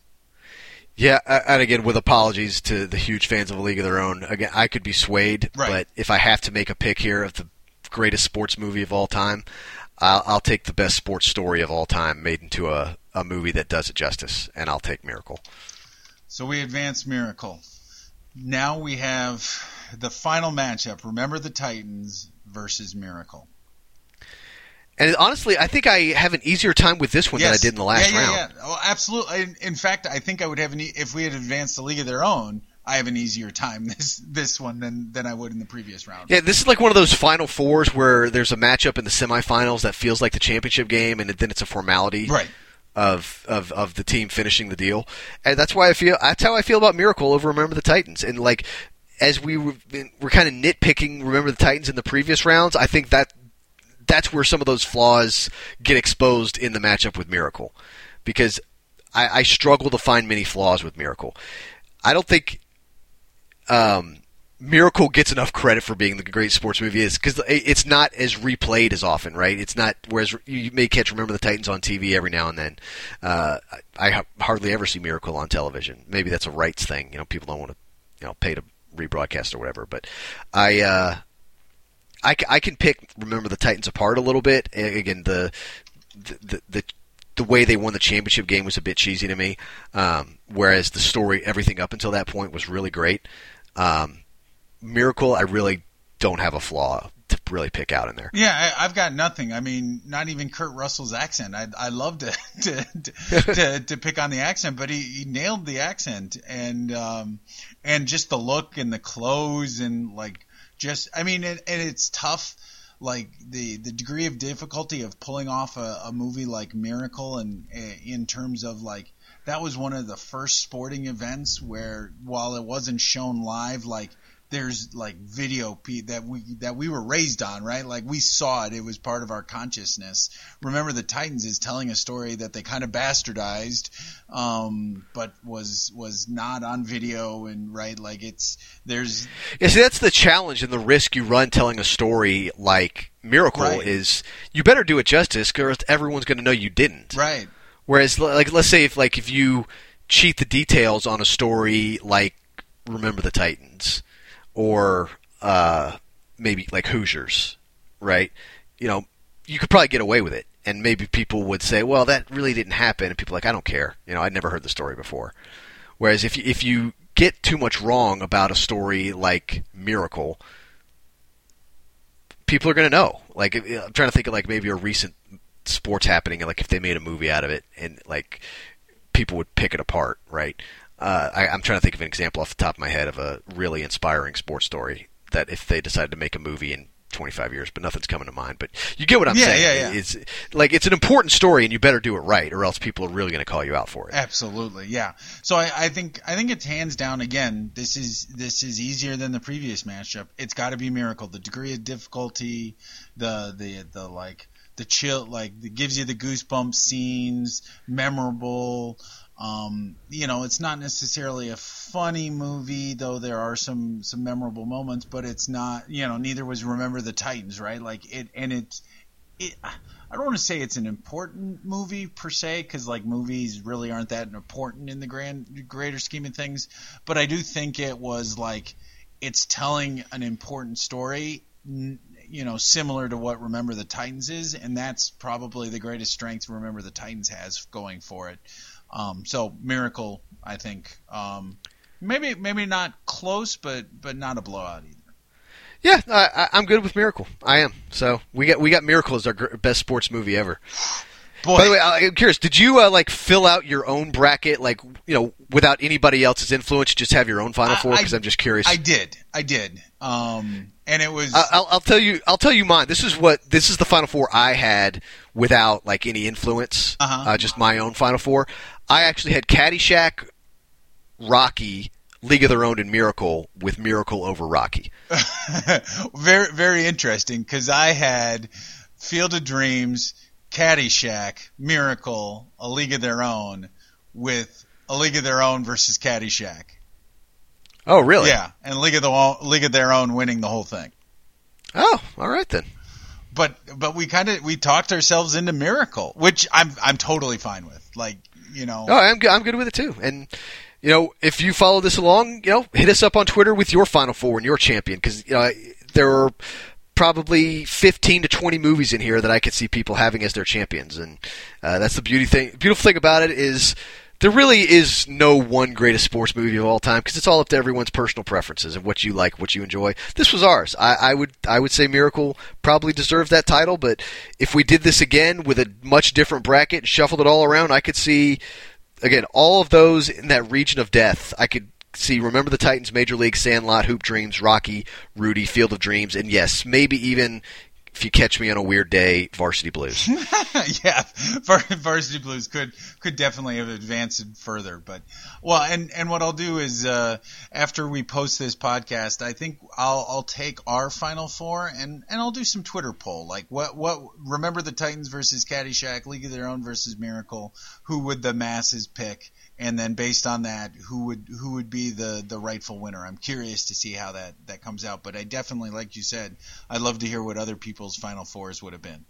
Yeah, and again, with apologies to the huge fans of A League of Their Own, again, I could be swayed, right. But if I have to make a pick here of the greatest sports movie of all time, I'll, I'll take the best sports story of all time made into a, a movie that does it justice, and I'll take Miracle. So we advance Miracle. Now we have the final matchup. Remember the Titans versus Miracle. And honestly, I think I have an easier time with this one yes. than I did in the last yeah, yeah, round. Yeah, oh, absolutely. In, in fact, I think I would have an e- if we had advanced the League of Their Own, I have an easier time this this one than, than I would in the previous round. Yeah, this is like one of those Final Fours where there's a matchup in the semifinals that feels like the championship game, and then it's a formality. Right. Of, of of the team finishing the deal, and that's why I feel that's how I feel about Miracle over Remember the Titans. And like, as we were, we're kind of nitpicking Remember the Titans in the previous rounds, I think that that's where some of those flaws get exposed in the matchup with Miracle, because I, I struggle to find many flaws with Miracle. I don't think um, Miracle gets enough credit for being the great sports movie is because it's not as replayed as often, right? It's not, whereas you may catch Remember the Titans on T V every now and then. Uh, I hardly ever see Miracle on television. Maybe that's a rights thing. You know, people don't want to, you know, pay to rebroadcast or whatever. But I, uh, I, I can pick Remember the Titans apart a little bit. Again, the the the the way they won the championship game was a bit cheesy to me, um, whereas the story, everything up until that point, was really great. Um, Miracle, I really don't have a flaw to really pick out in there. Yeah, I, I've got nothing. I mean, not even Kurt Russell's accent. I I love to to, to, to to pick on the accent, but he, he nailed the accent, and um and just the look and the clothes and like just I mean, it, and it's tough. Like the, the degree of difficulty of pulling off a, a movie like Miracle, and in terms of like that was one of the first sporting events where while it wasn't shown live, like there's like video that we that we were raised on, right? Like we saw it; it was part of our consciousness. Remember the Titans is telling a story that they kind of bastardized, um, but was was not on video, and right, like it's there's. Yeah, see, that's the challenge and the risk you run telling a story like Miracle right. is you better do it justice, because everyone's going to know you didn't. Right. Whereas, like, let's say if like if you cheat the details on a story like Remember the Titans or uh, maybe like Hoosiers, right? You know, you could probably get away with it, and maybe people would say, "Well, that really didn't happen," and people are like, "I don't care. You know, I'd never heard the story before." Whereas if you, if you get too much wrong about a story like Miracle, people are going to know. Like, I'm trying to think of like maybe a recent sports happening, and like if they made a movie out of it, and like people would pick it apart, right? Uh, I, I'm trying to think of an example off the top of my head of a really inspiring sports story that if they decided to make a movie in twenty-five years, but nothing's coming to mind. But you get what I'm yeah, saying. Yeah, yeah. It's like it's an important story, and you better do it right, or else people are really going to call you out for it. Absolutely, yeah. So I, I think I think it's hands down. Again, this is this is easier than the previous matchup. It's got to be Miracle. The degree of difficulty, the the the like the chill, like it gives you the goosebump scenes, memorable. Um, you know, it's not necessarily a funny movie, though there are some, some memorable moments, but it's not, you know, neither was Remember the Titans, right? Like it, and it's, it, I don't want to say it's an important movie per se, because like movies really aren't that important in the grand, greater scheme of things, but I do think it was like, it's telling an important story, you know, similar to what Remember the Titans is, and that's probably the greatest strength Remember the Titans has going for it. Um, so Miracle, I think, um, maybe maybe not close, but but not a blowout either. Yeah, I, I'm good with Miracle. I am. So we got we got Miracle as our best sports movie ever. Boy. By the way, I'm curious. Did you uh, like fill out your own bracket, like you know, without anybody else's influence? Just have your own Final Four? Because I'm just curious. I did. I did. Um, and it was. I'll, I'll tell you. I'll tell you mine. This is what this is the Final Four I had without like any influence. Uh-huh. Uh, just my own Final Four. I actually had Caddyshack, Rocky, League of Their Own, and Miracle, with Miracle over Rocky. very, very interesting, because I had Field of Dreams, Caddyshack, Miracle, A League of Their Own, with A League of Their Own versus Caddyshack. Oh, really? Yeah, and League of the League of Their Own winning the whole thing. Oh, all right then. But but we kind of we talked ourselves into Miracle, which I'm I'm totally fine with. Like. You know. Oh, I'm good. I'm good with it too. And you know, if you follow this along, you know, hit us up on Twitter with your Final Four and your champion, because you know there are probably fifteen to twenty movies in here that I could see people having as their champions, and uh, that's the beauty thing. Beautiful thing about it is there really is no one greatest sports movie of all time, because it's all up to everyone's personal preferences and what you like, what you enjoy. This was ours. I, I would I would say Miracle probably deserves that title, but if we did this again with a much different bracket and shuffled it all around, I could see, again, all of those in that region of death. I could see Remember the Titans, Major League, Sandlot, Hoop Dreams, Rocky, Rudy, Field of Dreams, and yes, maybe even, if you catch me on a weird day, Varsity Blues. Yeah, Varsity Blues could could definitely have advanced it further. But well, and, and what I'll do is uh, after we post this podcast, I think I'll I'll take our Final Four and, and I'll do some Twitter poll, like what what Remember the Titans versus Caddyshack, League of Their Own versus Miracle, who would the masses pick? And then based on that, who would who would be the, the rightful winner? I'm curious to see how that, that comes out. But I definitely, like you said, I'd love to hear what other people's Final Fours would have been.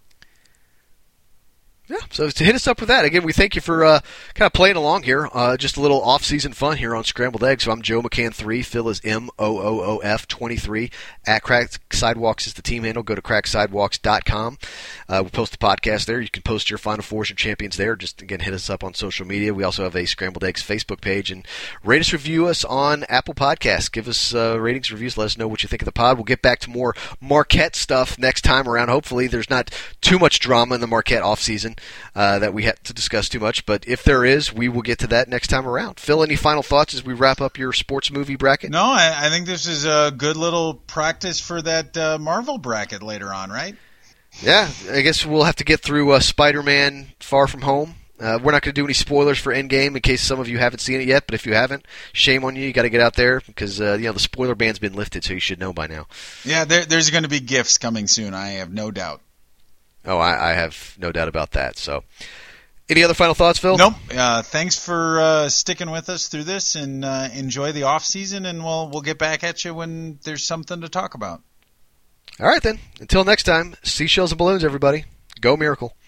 Yeah, so to hit us up with that. Again, we thank you for uh, kind of playing along here. Uh, just a little off-season fun here on Scrambled Eggs. So I'm Joe McCann three. Phil is M O O O F twenty-three. At Crack Sidewalks is the team handle. Go to crack sidewalks dot com. Uh, we post the podcast there. You can post your Final Fours and champions there. Just, again, hit us up on social media. We also have a Scrambled Eggs Facebook page. And rate us, review us on Apple Podcasts. Give us uh, ratings, reviews. Let us know what you think of the pod. We'll get back to more Marquette stuff next time around. Hopefully there's not too much drama in the Marquette offseason. Uh, that we had to discuss too much, but if there is, we will get to that next time around. Phil, any final thoughts as we wrap up your sports movie bracket? No, I, I think this is a good little practice for that uh, Marvel bracket later on, right? Yeah, I guess we'll have to get through uh, Spider-Man Far From Home. Uh, we're not going to do any spoilers for Endgame in case some of you haven't seen it yet, but if you haven't, shame on you. You got to get out there because uh, you know the spoiler ban's been lifted, so you should know by now. Yeah, there, there's going to be gifts coming soon. I have no doubt. Oh, I, I have no doubt about that. So, any other final thoughts, Phil? Nope. Uh, thanks for uh, sticking with us through this, and uh, enjoy the off season. And we'll we'll get back at you when there's something to talk about. All right then. Until next time, seashells and balloons, everybody. Go Miracle.